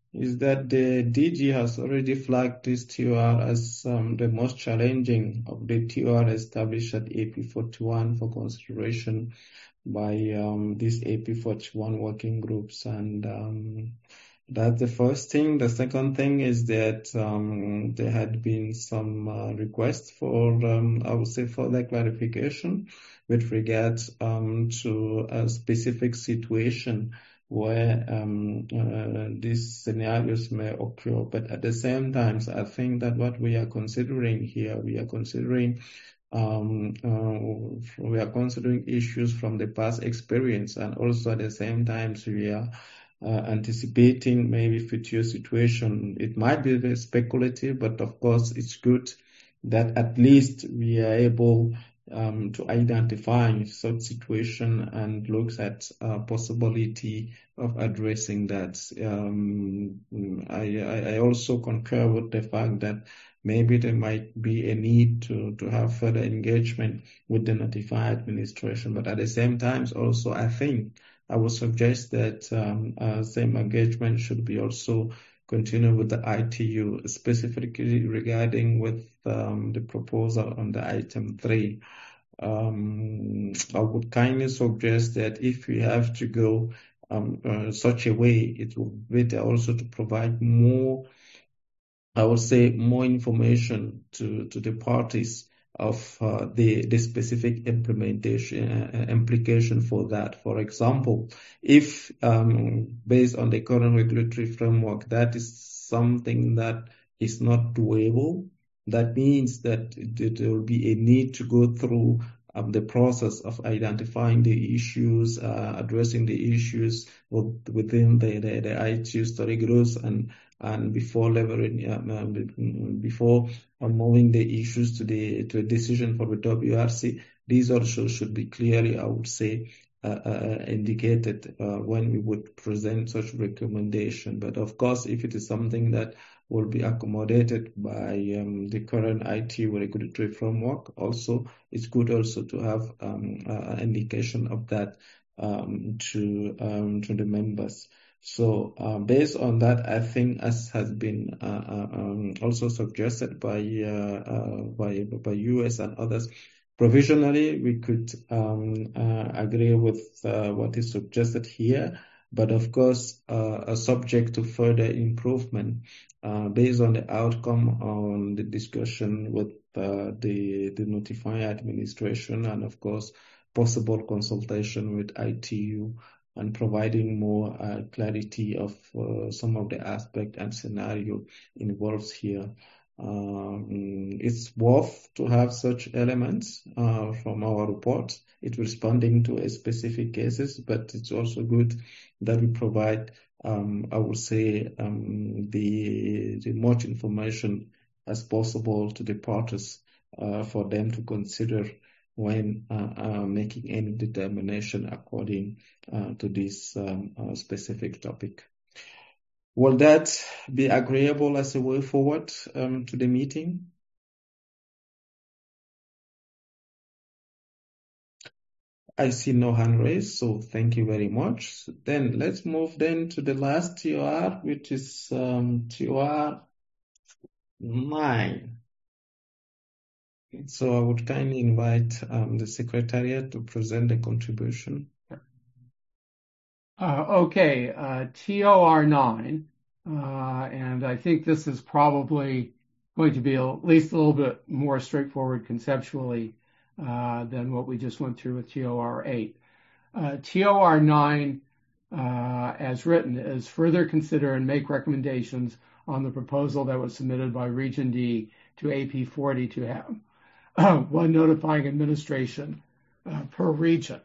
is that the D G has already flagged this T O R as um, the most challenging of the T O R established at A P forty-one for consideration by um, these A P forty-one working groups. And um, that's the first thing. The second thing is that um, there had been some uh, requests for, um, I would say, further clarification with regards um, to a specific situation where um, uh, these scenarios may occur. But at the same time, I think that what we are considering here, we are considering um, uh, we are considering issues from the past experience, and also at the same time, we are uh, anticipating maybe future situation. It might be very speculative, but of course, it's good that at least we are able Um, to identify such situation and looks at uh, possibility of addressing that. Um, I, I also concur with the fact that maybe there might be a need to, to have further engagement with the notified administration, but at the same time, also I think I would suggest that um, uh, same engagement should be also continue with the I T U, specifically regarding with um, the proposal on the item three. Um, I would kindly suggest that if we have to go um, uh, such a way, it will be better also to provide more, I would say, more information to, to the parties of uh, the, the specific implementation uh, implication for that. For example, if um, based on the current regulatory framework, that is something that is not doable, that means that there will be a need to go through um, the process of identifying the issues, uh, addressing the issues within the, the, the I T U study groups, and and before leveraging, um, before moving the issues to the to a decision for the W R C, these also should be clearly, I would say, uh, uh, indicated uh, when we would present such recommendation. But of course, if it is something that will be accommodated by um, the current I T regulatory framework, also it's good also to have um, an indication of that um, to um, to the members. So uh, based on that, I think, as has been uh, um, also suggested by uh, uh, by by U S and others, provisionally we could um, uh, agree with uh, what is suggested here. But of course, uh, subject to further improvement uh, based on the outcome on the discussion with uh, the the notifying administration, and of course possible consultation with I T U, and providing more uh, clarity of uh, some of the aspect and scenario involved here. Um, it's worth to have such elements uh, from our report. It's responding to a specific cases, but it's also good that we provide, um, I would say, um, the, the much information as possible to the parties uh, for them to consider when uh, uh, making any determination according uh, to this um, uh, specific topic. Will that be agreeable as a way forward um, to the meeting? I see no hand raised, so thank you very much. Then let's move then to the last T O R, which is um, T O R nine. So I would kindly invite um, the Secretariat to present the contribution. Uh, okay, uh, T O R nine, uh, and I think this is probably going to be at least a little bit more straightforward conceptually uh, than what we just went through with T O R eight. Uh, T O R nine, uh, as written, is further consider and make recommendations on the proposal that was submitted by Region D to A P forty to have uh, one notifying administration uh, per region.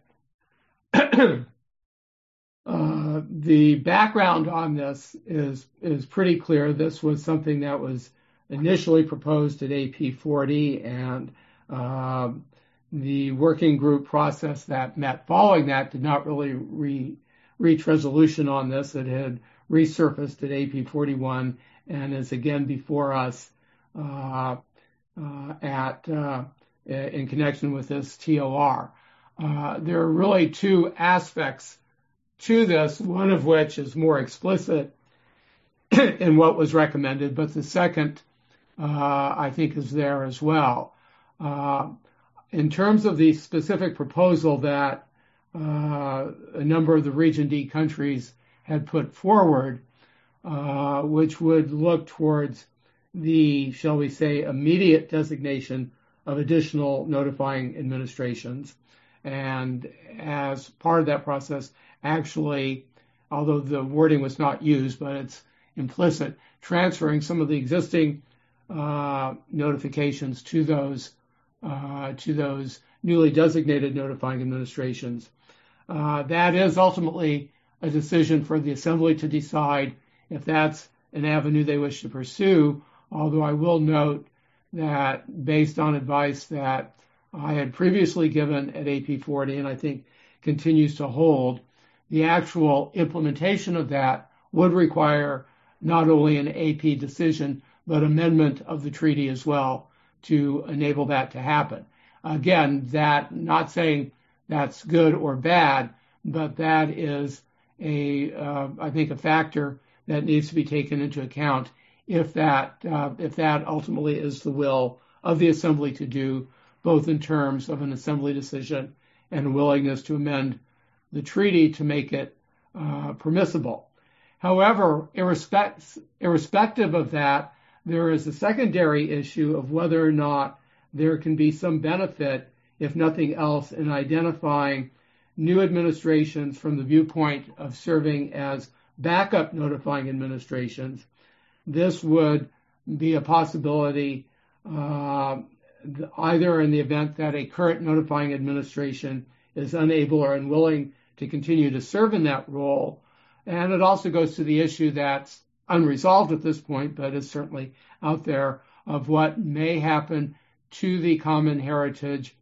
Uh, the background on this is is pretty clear. This was something that was initially proposed at A P forty, and uh, the working group process that met following that did not really re- reach resolution on this. It had resurfaced at A P forty-one and is again before us uh, uh, at uh, in connection with this T O R. Uh, there are really two aspects to this, one of which is more explicit in what was recommended, but the second, uh, I think, is there as well. Uh, in terms of the specific proposal that uh, a number of the Region D countries had put forward, uh, which would look towards the, shall we say, immediate designation of additional notifying administrations. And as part of that process, actually, although the wording was not used, but it's implicit, transferring some of the existing uh, notifications to those uh, to those newly designated notifying administrations. Uh, that is ultimately a decision for the Assembly to decide if that's an avenue they wish to pursue, although I will note that based on advice that I had previously given at A P forty, and I think continues to hold, the actual implementation of that would require not only an A P decision, but amendment of the treaty as well to enable that to happen. Again, that not saying that's good or bad, but that is a, uh, I think, a factor that needs to be taken into account if that, uh, if that ultimately is the will of the Assembly to do, both in terms of an Assembly decision and a willingness to amend the treaty to make it uh, permissible. However, irrespect, irrespective of that, there is a secondary issue of whether or not there can be some benefit, if nothing else, in identifying new administrations from the viewpoint of serving as backup notifying administrations. This would be a possibility uh, either in the event that a current notifying administration is unable or unwilling to continue to serve in that role. And it also goes to the issue that's unresolved at this point, but is certainly out there, of what may happen to the common heritage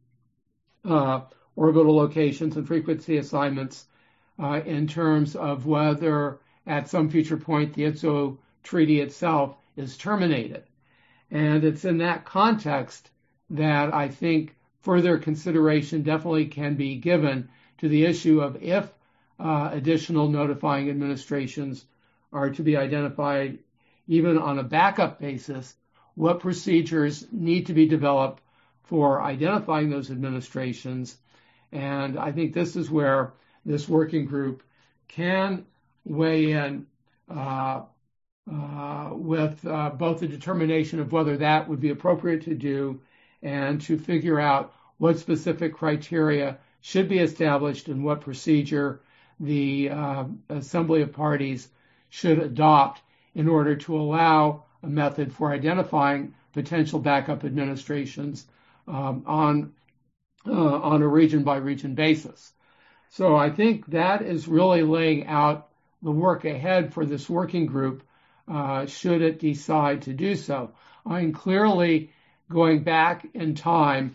uh, orbital locations and frequency assignments uh, in terms of whether at some future point the I T S O treaty itself is terminated. And it's in that context that I think further consideration definitely can be given to the issue of if uh, additional notifying administrations are to be identified, even on a backup basis, what procedures need to be developed for identifying those administrations. And I think this is where this working group can weigh in uh, uh, with uh, both the determination of whether that would be appropriate to do and to figure out what specific criteria should be established and what procedure the uh, Assembly of Parties should adopt in order to allow a method for identifying potential backup administrations um, on uh, on a region by region basis. So I think that is really laying out the work ahead for this working group, uh, should it decide to do so. I'm clearly going back in time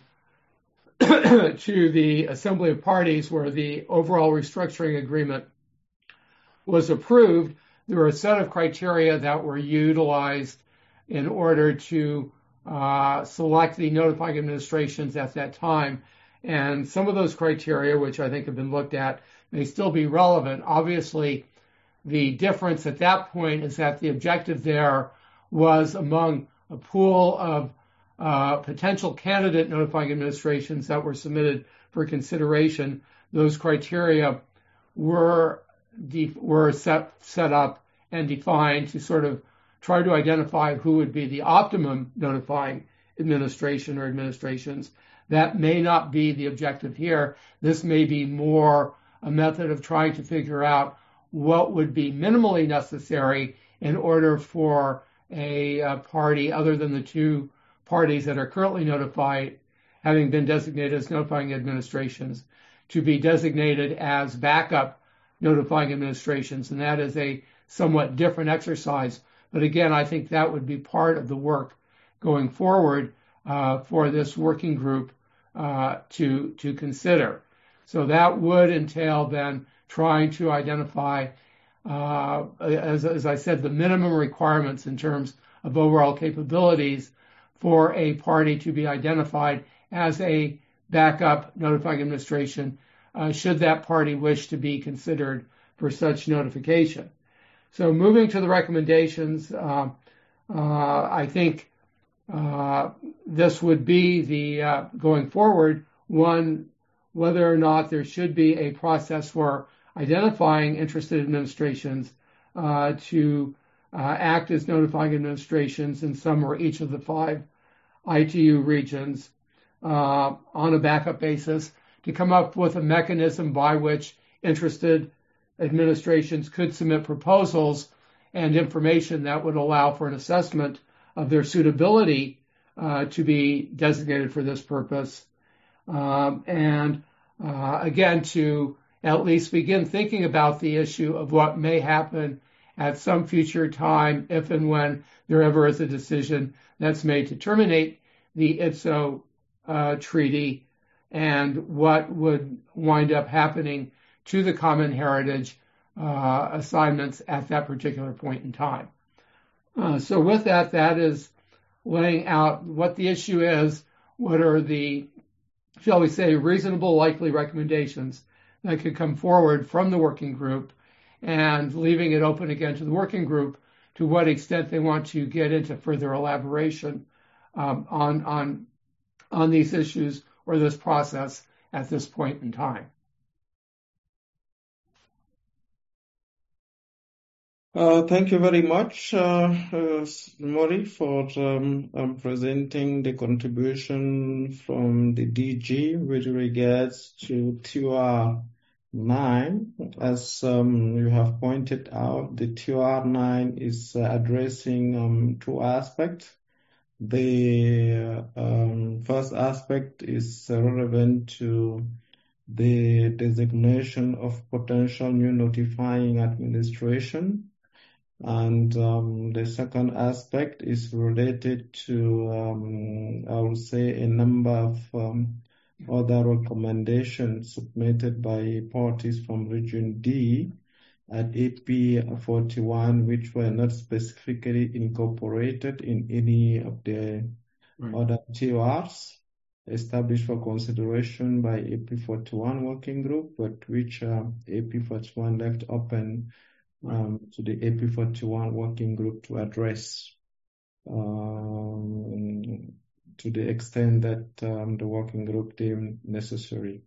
to the Assembly of Parties where the overall restructuring agreement was approved. There were a set of criteria that were utilized in order to uh, select the notifying administrations at that time. And some of those criteria, which I think have been looked at, may still be relevant. Obviously, the difference at that point is that the objective there was among a pool of uh, potential candidate notifying administrations that were submitted for consideration. Those criteria were de- were set set up and defined to sort of try to identify who would be the optimum notifying administration or administrations. That may not be the objective here. This may be more a method of trying to figure out what would be minimally necessary in order for a, a party other than the two parties that are currently notified, having been designated as notifying administrations, to be designated as backup notifying administrations. And that is a somewhat different exercise. But again, I think that would be part of the work going forward uh, for this working group uh, to, to consider. So that would entail then trying to identify, uh, as, as I said, the minimum requirements in terms of overall capabilities for a party to be identified as a backup notifying administration, uh, should that party wish to be considered for such notification. So moving to the recommendations, uh, uh, I think uh, this would be the, uh, going forward, one, whether or not there should be a process for identifying interested administrations uh, to uh, act as notifying administrations in some or each of the five I T U regions uh, on a backup basis, to come up with a mechanism by which interested administrations could submit proposals and information that would allow for an assessment of their suitability uh, to be designated for this purpose. Um, and uh, again, to at least begin thinking about the issue of what may happen at some future time if and when there ever is a decision that's made to terminate the I T S O uh, treaty, and what would wind up happening to the common heritage uh, assignments at that particular point in time. Uh, so with that, that is laying out what the issue is, what are the, shall we say, reasonable likely recommendations that could come forward from the working group, and leaving it open again to the working group to what extent they want to get into further elaboration um, on, on, on these issues or this process at this point in time. Uh, thank you very much, uh, uh, Maury, for um, um, presenting the contribution from the D G with regards to T O R nine. As um, you have pointed out, the T O R nine is uh, addressing um, two aspects. The uh, um, first aspect is uh, relevant to the designation of potential new notifying administration. And um, the second aspect is related to, um, I would say, a number of um, other recommendations submitted by parties from Region D at A P forty-one, which were not specifically incorporated in any of the mm. other T O Rs established for consideration by A P forty-one working group, but which uh, A P forty-one left open Um, to the A P forty-one working group to address um, to the extent that um, the working group deemed necessary.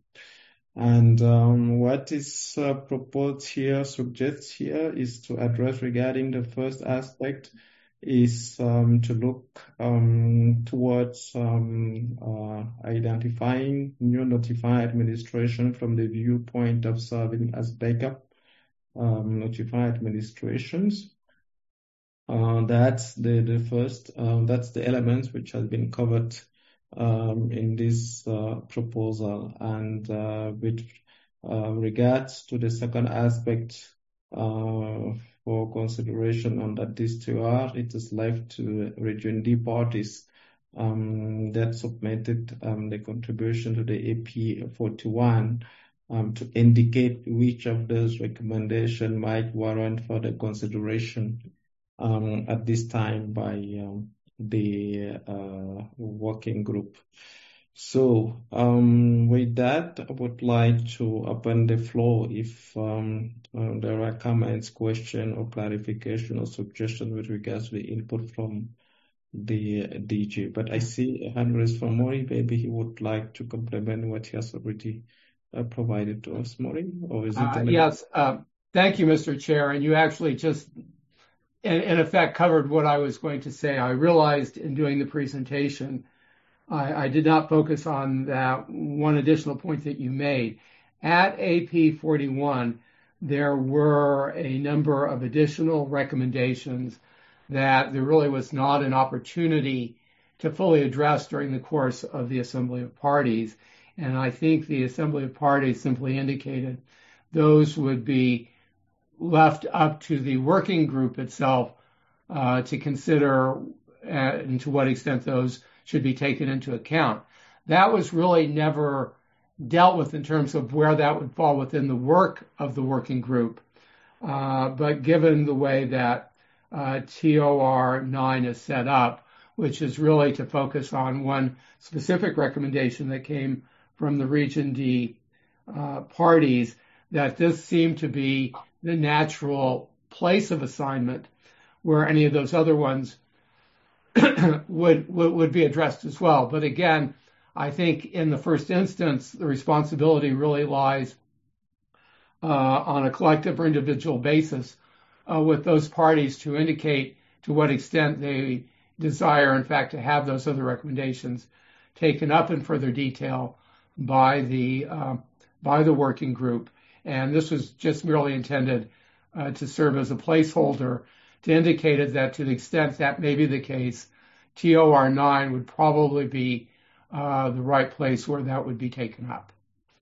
And um, what is uh, proposed here, suggests here, is to address regarding the first aspect is um, to look um, towards um, uh, identifying new notified administration from the viewpoint of serving as backup Um, notify administrations. Uh, that's the, the first, uh, that's the element which has been covered um, in this uh, proposal. And uh, with uh, regards to the second aspect uh, for consideration under this T O R, it is left to Region D parties um, that submitted um, the contribution to the A P forty-one Um, to indicate which of those recommendations might warrant further consideration um, at this time by um, the uh, working group. So um, with that, I would like to open the floor if um, uh, there are comments, questions, or clarification or suggestions with regards to the input from the D G. But I see a hand raised from Maury. Maybe he would like to complement what he has already Uh, provided to us, Maury, or is it? Uh, yes, uh, thank you, Mister Chair. And you actually just, in, in effect, covered what I was going to say. I realized in doing the presentation, I, I did not focus on that one additional point that you made. At A P forty-one, there were a number of additional recommendations that there really was not an opportunity to fully address during the course of the Assembly of Parties. And I think the Assembly of Parties simply indicated those would be left up to the working group itself uh, to consider uh, and to what extent those should be taken into account. That was really never dealt with in terms of where that would fall within the work of the working group. Uh, but given the way that uh, T O R nine is set up, which is really to focus on one specific recommendation that came from the Region D uh, parties, that this seemed to be the natural place of assignment where any of those other ones would, would would be addressed as well. But again, I think in the first instance, the responsibility really lies uh, on a collective or individual basis uh, with those parties to indicate to what extent they desire, in fact, to have those other recommendations taken up in further detail by the uh, by the working group. And this was just merely intended uh, to serve as a placeholder to indicate that to the extent that may be the case, T O R nine would probably be uh, the right place where that would be taken up.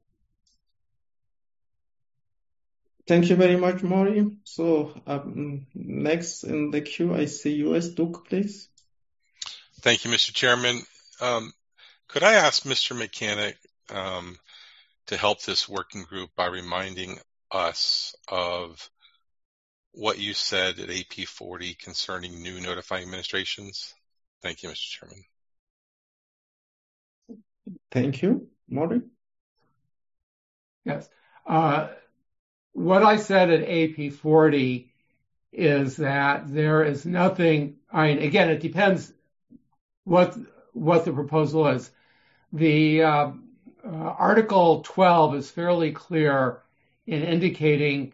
Thank you very much, Maury. So um, next in the queue, I see U S Duke, please. Thank you, Mister Chairman. Um, could I ask Mister Mechanic um, to help this working group by reminding us of what you said at A P forty concerning new notifying administrations? Thank you, Mister Chairman. Thank you. Maury? Yes. Uh, what I said at A P forty is that there is nothing, I mean, again, it depends what what the proposal is. The uh, uh, Article twelve is fairly clear in indicating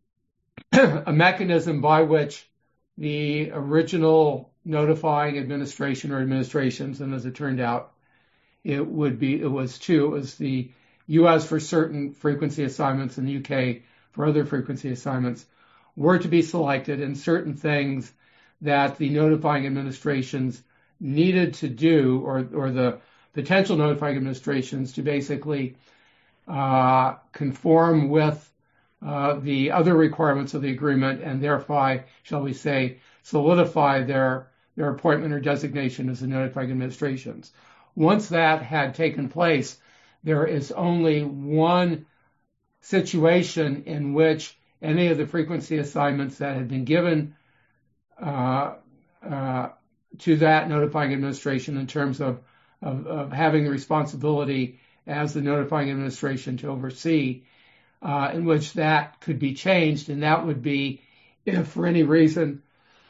a mechanism by which the original notifying administration or administrations, and as it turned out, it would be, it was two, it was the U S for certain frequency assignments and the U K for other frequency assignments, were to be selected, and certain things that the notifying administrations needed to do, or, or the potential notifying administrations to basically uh, conform with uh, the other requirements of the agreement, and thereby, shall we say, solidify their their appointment or designation as the notifying administrations. Once that had taken place, there is only one situation in which any of the frequency assignments that had been given uh, uh, to that notifying administration in terms of, of, of having the responsibility as the notifying administration to oversee, uh, in which that could be changed, and that would be if for any reason,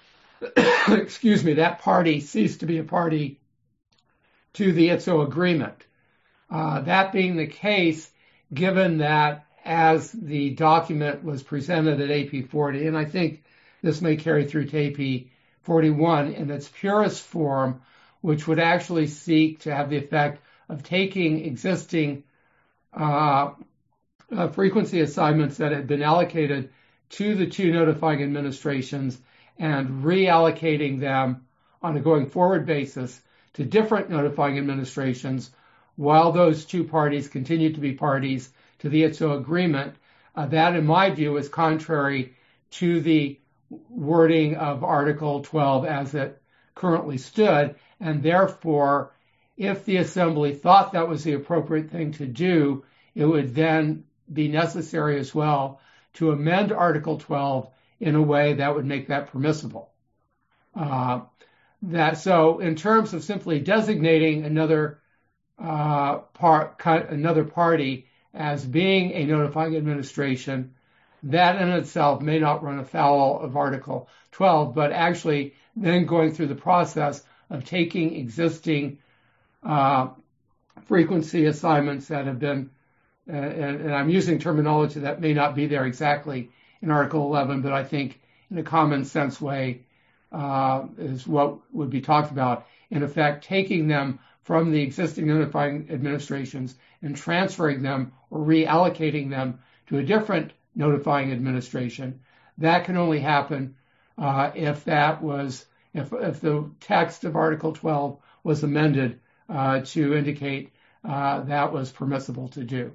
excuse me, that party ceased to be a party to the I T S O agreement. Uh, that being the case, given that as the document was presented at A P forty, and I think this may carry through to A P forty-one in its purest form, which would actually seek to have the effect of taking existing uh, uh, frequency assignments that had been allocated to the two notifying administrations and reallocating them on a going forward basis to different notifying administrations while those two parties continue to be parties to the I T S O agreement. Uh, that, in my view, is contrary to the wording of Article twelve as it currently stood, and therefore, if the Assembly thought that was the appropriate thing to do, it would then be necessary as well to amend Article twelve in a way that would make that permissible. Uh, that so, in terms of simply designating another uh, part, another party as being a notifying administration, that in itself may not run afoul of Article twelve, but actually then going through the process of taking existing uh, frequency assignments that have been, uh, and, and I'm using terminology that may not be there exactly in Article eleven, but I think in a common sense way uh, is what would be talked about. In effect, taking them from the existing notifying administrations and transferring them or reallocating them to a different notifying administration. That can only happen uh, if that was, if, if the text of Article twelve was amended uh, to indicate uh, that was permissible to do.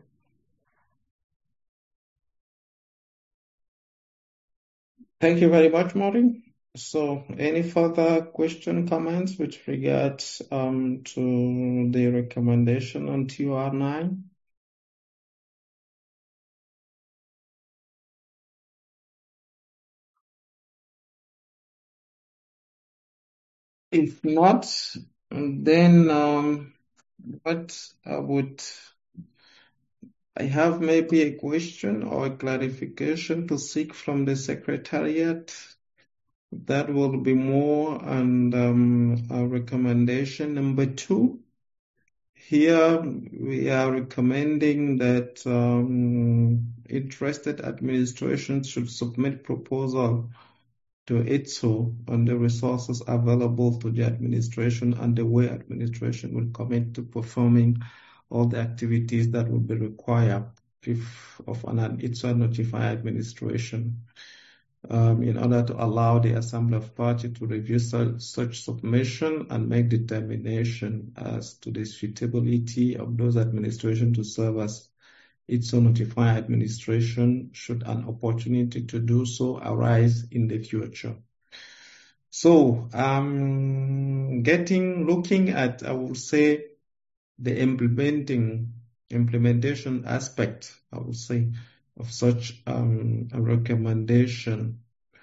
Thank you very much, Maury. So any further question, comments with regards um, to the recommendation on T O R nine? If not, then um, what I would I have maybe a question or a clarification to seek from the Secretariat. That will be more on um, our recommendation number two. Here we are recommending that um, interested administrations should submit proposal to I T S O on the resources available to the administration and the way administration will commit to performing all the activities that will be required if of an I T S O notified administration. Um, in order to allow the Assembly of Parties to review such, such submission and make determination as to the suitability of those administrations to serve as I T S O notified administration should an opportunity to do so arise in the future. So, um, getting, looking at, I would say, the implementing, implementation aspect, I would say, of such um, a recommendation,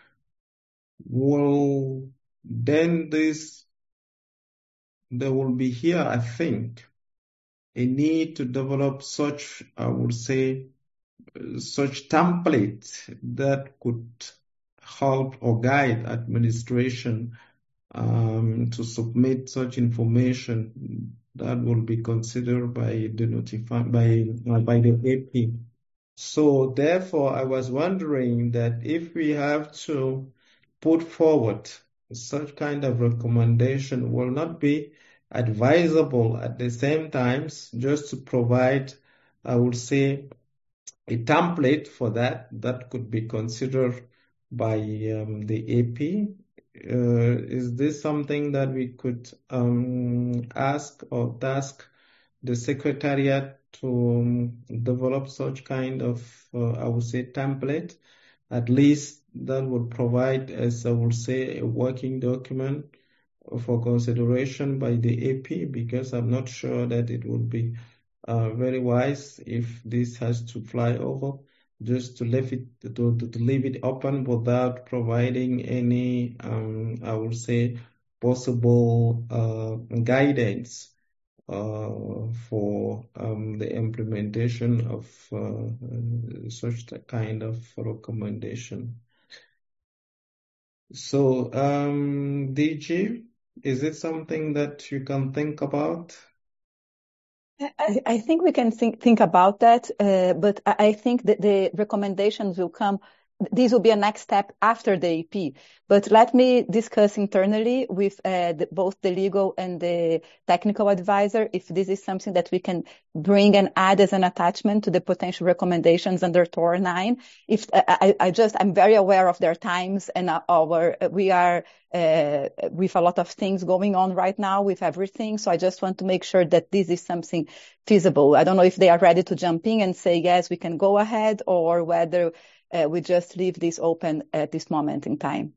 well, then this, there will be here, I think, a need to develop such, I would say, such template that could help or guide administration um, to submit such information that will be considered by the notified by uh, by the A P. So therefore, I was wondering that if we have to put forward such kind of recommendation, will not be advisable at the same time just to provide, I would say, a template for that that could be considered by um, the A P. Uh, is this something that we could um, ask or task the Secretariat to um, develop such kind of, uh, I would say, template? At least that would provide, as I would say, a working document for consideration by the A P, because I'm not sure that it would be uh, very wise if this has to fly over, just to leave it to, to, to leave it open without providing any, um, I would say, possible uh, guidance uh, for um, the implementation of uh, such kind of recommendation. So, um, D G, is it something that you can think about? I, I think we can think, think about that, uh, but I, I think that the recommendations will come. This will be a next step after the A P. But let me discuss internally with uh, the, both the legal and the technical advisor if this is something that we can bring and add as an attachment to the potential recommendations under T O R nine. If I, I just, I'm very aware of their times and our, we are uh, with a lot of things going on right now with everything. So I just want to make sure that this is something feasible. I don't know if they are ready to jump in and say, yes, we can go ahead, or whether Uh, we just leave this open at this moment in time.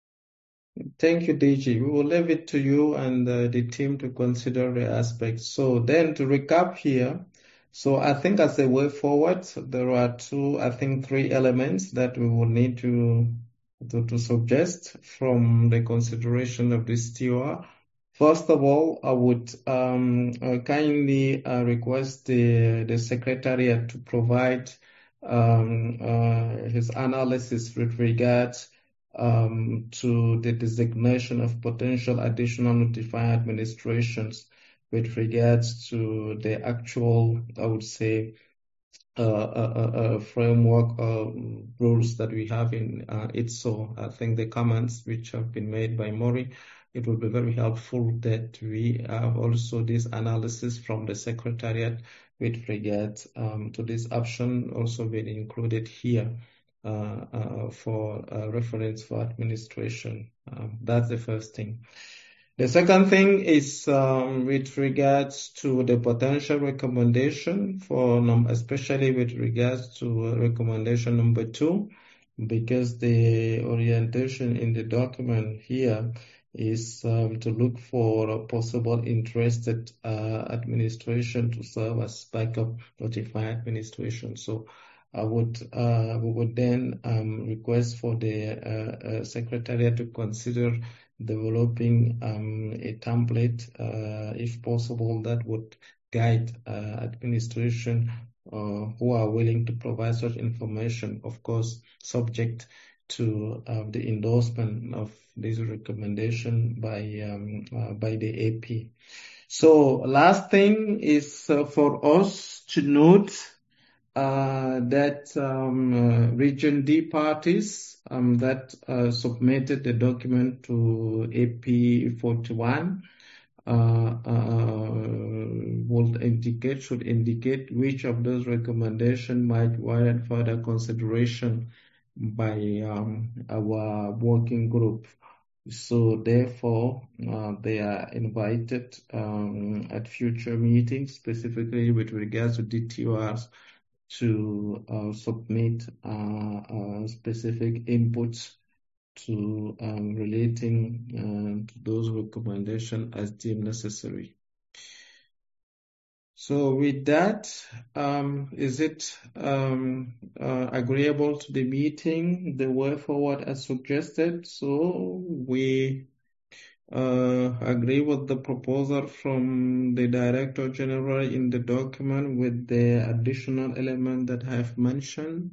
Thank you, D G. We will leave it to you and uh, the team to consider the aspects. So then to recap here, so I think as a way forward, there are two, I think three elements that we will need to, to, to suggest from the consideration of this T O R. First of all, I would um, uh, kindly uh, request the, the Secretariat to provide Um, uh, his analysis with regards um, to the designation of potential additional notified administrations with regards to the actual, I would say, uh, uh, uh, framework um, rules that we have in uh, I T S O. I think the comments which have been made by Maury, it will be very helpful that we have also this analysis from the Secretariat with regards um, to this option also being included here uh, uh, for uh, reference for administration. Um, that's the first thing. The second thing is um, with regards to the potential recommendation for, num especially with regards to recommendation number two, because the orientation in the document here is um, to look for a possible interested uh, administration to serve as backup notified administration. So I would uh, we would then um, request for the uh, uh, Secretariat to consider developing um, a template, uh, if possible, that would guide uh, administration uh, who are willing to provide such information, of course, subject to uh, the endorsement of this recommendation by um, uh, by the A P. So last thing is uh, for us to note uh, that um, uh, Region D parties um, that uh, submitted the document to A P forty-one uh, uh, will indicate, should indicate which of those recommendations might warrant further consideration by um, our working group. So therefore, uh, they are invited um, at future meetings, specifically with regards to D T O Rs, to uh, submit uh, uh, specific inputs to um, relating uh, to those recommendations as deemed necessary. So with that, um, is it um, uh, agreeable to the meeting, the way forward as suggested? So we uh, agree with the proposal from the Director General in the document with the additional element that I have mentioned.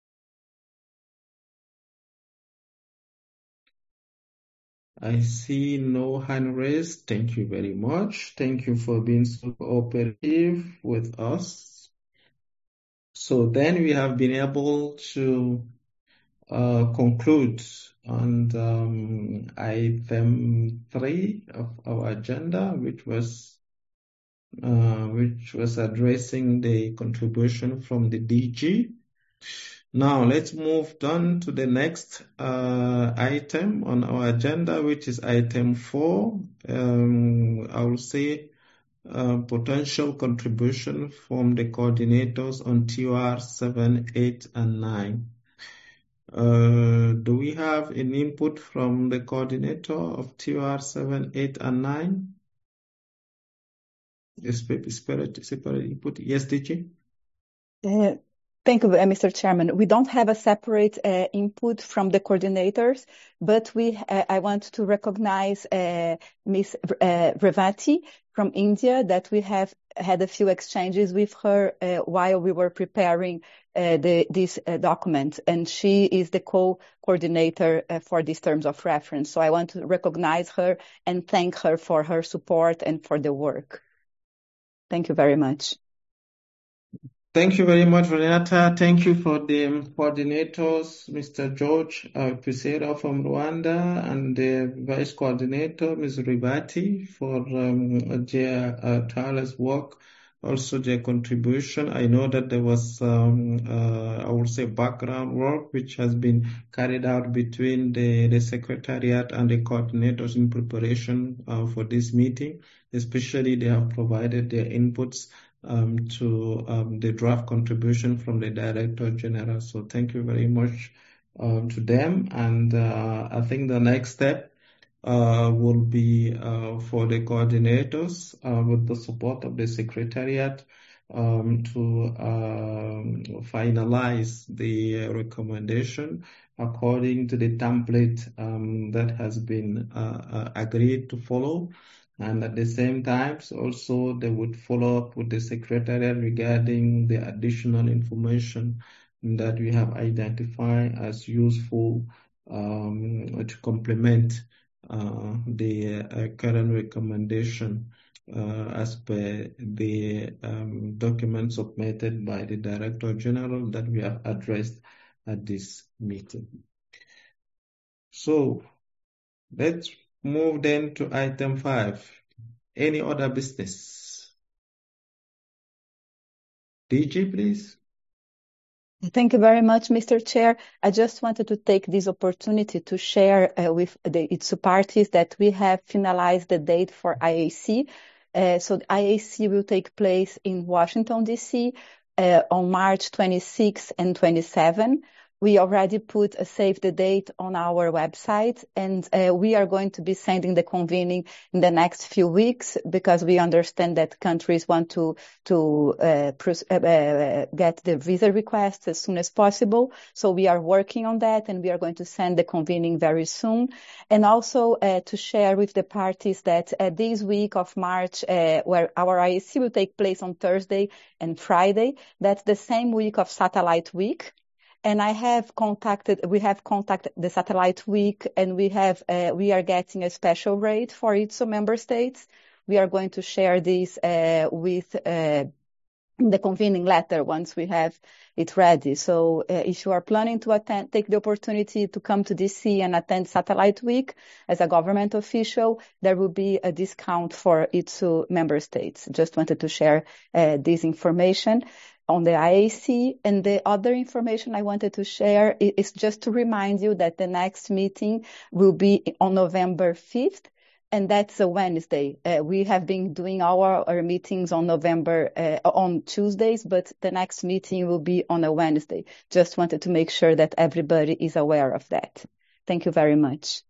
I see no hand raised. Thank you very much. Thank you for being so cooperative with us. So then we have been able to uh, conclude on um, item three of our agenda, which was uh, which was addressing the contribution from the D G. Now let's move on to the next uh, item on our agenda, which is item four. Um, I will say uh, potential contribution from the coordinators on T O R seven, eight, and nine. Uh, do we have an input from the coordinator of T O R seven, eight, and nine? Separate, separate input. Yes, D G? Uh, Thank you, uh, Mister Chairman. We don't have a separate uh, input from the coordinators, but we uh, I want to recognize uh, Miz Uh, Revati from India, that we have had a few exchanges with her uh, while we were preparing uh, the, this uh, document, and she is the co-coordinator uh, for these terms of reference. So I want to recognize her and thank her for her support and for the work. Thank you very much. Thank you very much, Renata. Thank you for the coordinators, Mister George uh, Pisera from Rwanda, and the Vice Coordinator, Miz Ribati, for um, their uh, tireless work, also their contribution. I know that there was, um, uh, I would say, background work which has been carried out between the, the Secretariat and the coordinators in preparation uh, for this meeting. Especially, they have provided their inputs Um, to um, the draft contribution from the Director General. So thank you very much um, to them. And uh, I think the next step uh, will be uh, for the coordinators uh, with the support of the Secretariat um, to um, finalize the recommendation according to the template um, that has been uh, uh, agreed to follow. And at the same time, also they would follow up with the Secretariat regarding the additional information that we have identified as useful um, to complement uh, the uh, current recommendation uh, as per the um, document submitted by the Director General that we have addressed at this meeting. So let's move then to item five. Any other business? D G, please. Thank you very much, Mister Chair. I just wanted to take this opportunity to share uh, with the I T S O parties that we have finalized the date for I A C. Uh, so the I A C will take place in Washington, D C uh, on March twenty-sixth and twenty-seventh. we already put a save the date on our website, and uh, we are going to be sending the convening in the next few weeks because we understand that countries want to to uh, uh, get the visa requests as soon as possible. So we are working on that, and we are going to send the convening very soon. And also uh, to share with the parties that uh, this week of March, uh, where our I A C will take place on Thursday and Friday, that's the same week of Satellite Week. And I have contacted, we have contacted the Satellite Week, and we have, uh, we are getting a special rate for I T S O member states. We are going to share this uh, with uh, the convening letter once we have it ready. So uh, if you are planning to attend, take the opportunity to come to D C and attend Satellite Week as a government official, there will be a discount for I T S O member states. Just wanted to share uh, this information on the I A C. And the other information I wanted to share is just to remind you that the next meeting will be on November fifth. And that's a Wednesday. Uh, we have been doing our, our meetings on November, uh, on Tuesdays, but the next meeting will be on a Wednesday. Just wanted to make sure that everybody is aware of that. Thank you very much.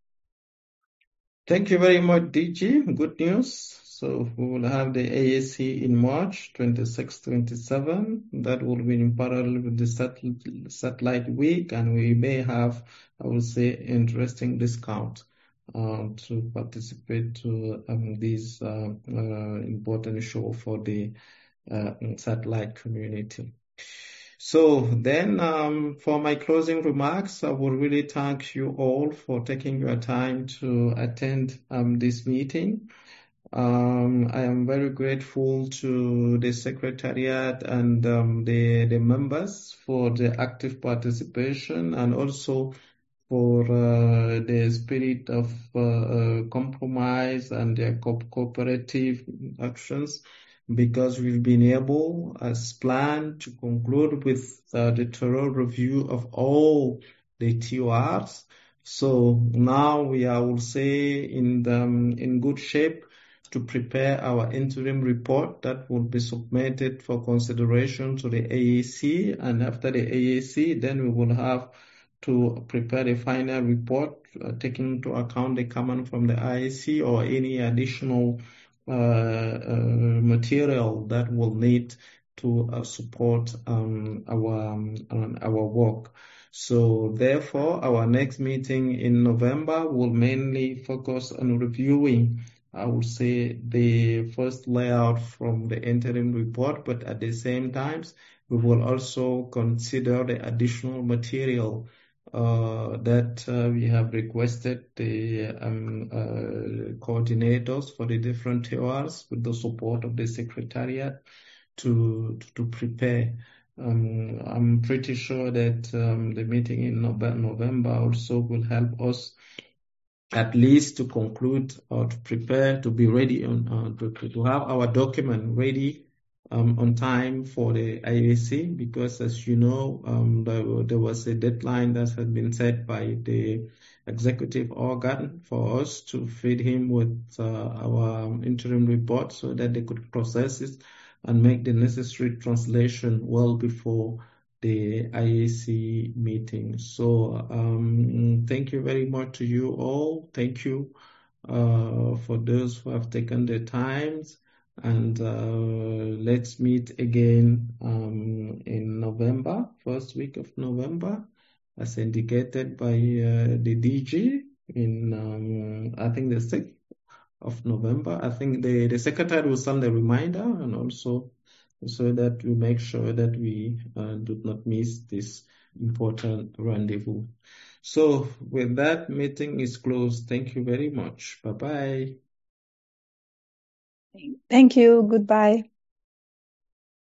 Thank you very much, D G. Good news. So we will have the A A C in March twenty-six, twenty-seven. That will be in parallel with the Satellite Week, and we may have, I would say, interesting discount uh, to participate to um, this uh, uh, important show for the uh, satellite community. So then um, for my closing remarks, I would really thank you all for taking your time to attend um, this meeting. Um, I am very grateful to the Secretariat and um, the, the members for the active participation, and also for uh, the spirit of uh, uh, compromise and their co cooperative actions, because we've been able, as planned, to conclude with uh, the thorough review of all the T O Rs. So now we are, I will say, in the, in good shape to prepare our interim report that will be submitted for consideration to the A A C. And after the A A C, then we will have to prepare the final report, uh, taking into account the comment from the I A C or any additional uh, uh, material that will need to uh, support um, our um, our work. So therefore, our next meeting in November will mainly focus on reviewing, I would say, the first layout from the interim report, but at the same time, we will also consider the additional material uh, that uh, we have requested the um, uh, coordinators for the different T O Rs with the support of the Secretariat to, to, to prepare. Um, I'm pretty sure that um, the meeting in November also will help us at least to conclude or to prepare to be ready on uh, to, to have our document ready um, on time for the I A C, because as you know, um, there, there was a deadline that had been set by the executive organ for us to feed him with uh, our interim report so that they could process it and make the necessary translation well before the I A C meeting. So um, thank you very much to you all. Thank you uh, for those who have taken the time. And uh, let's meet again um, in November, first week of November, as indicated by uh, the D G in, um, I think, the sixth of November. I think the, the Secretary will send a reminder, and also so that we make sure that we uh, do not miss this important rendezvous. So with that, meeting is closed. Thank you very much. Bye-bye. Thank you. Goodbye.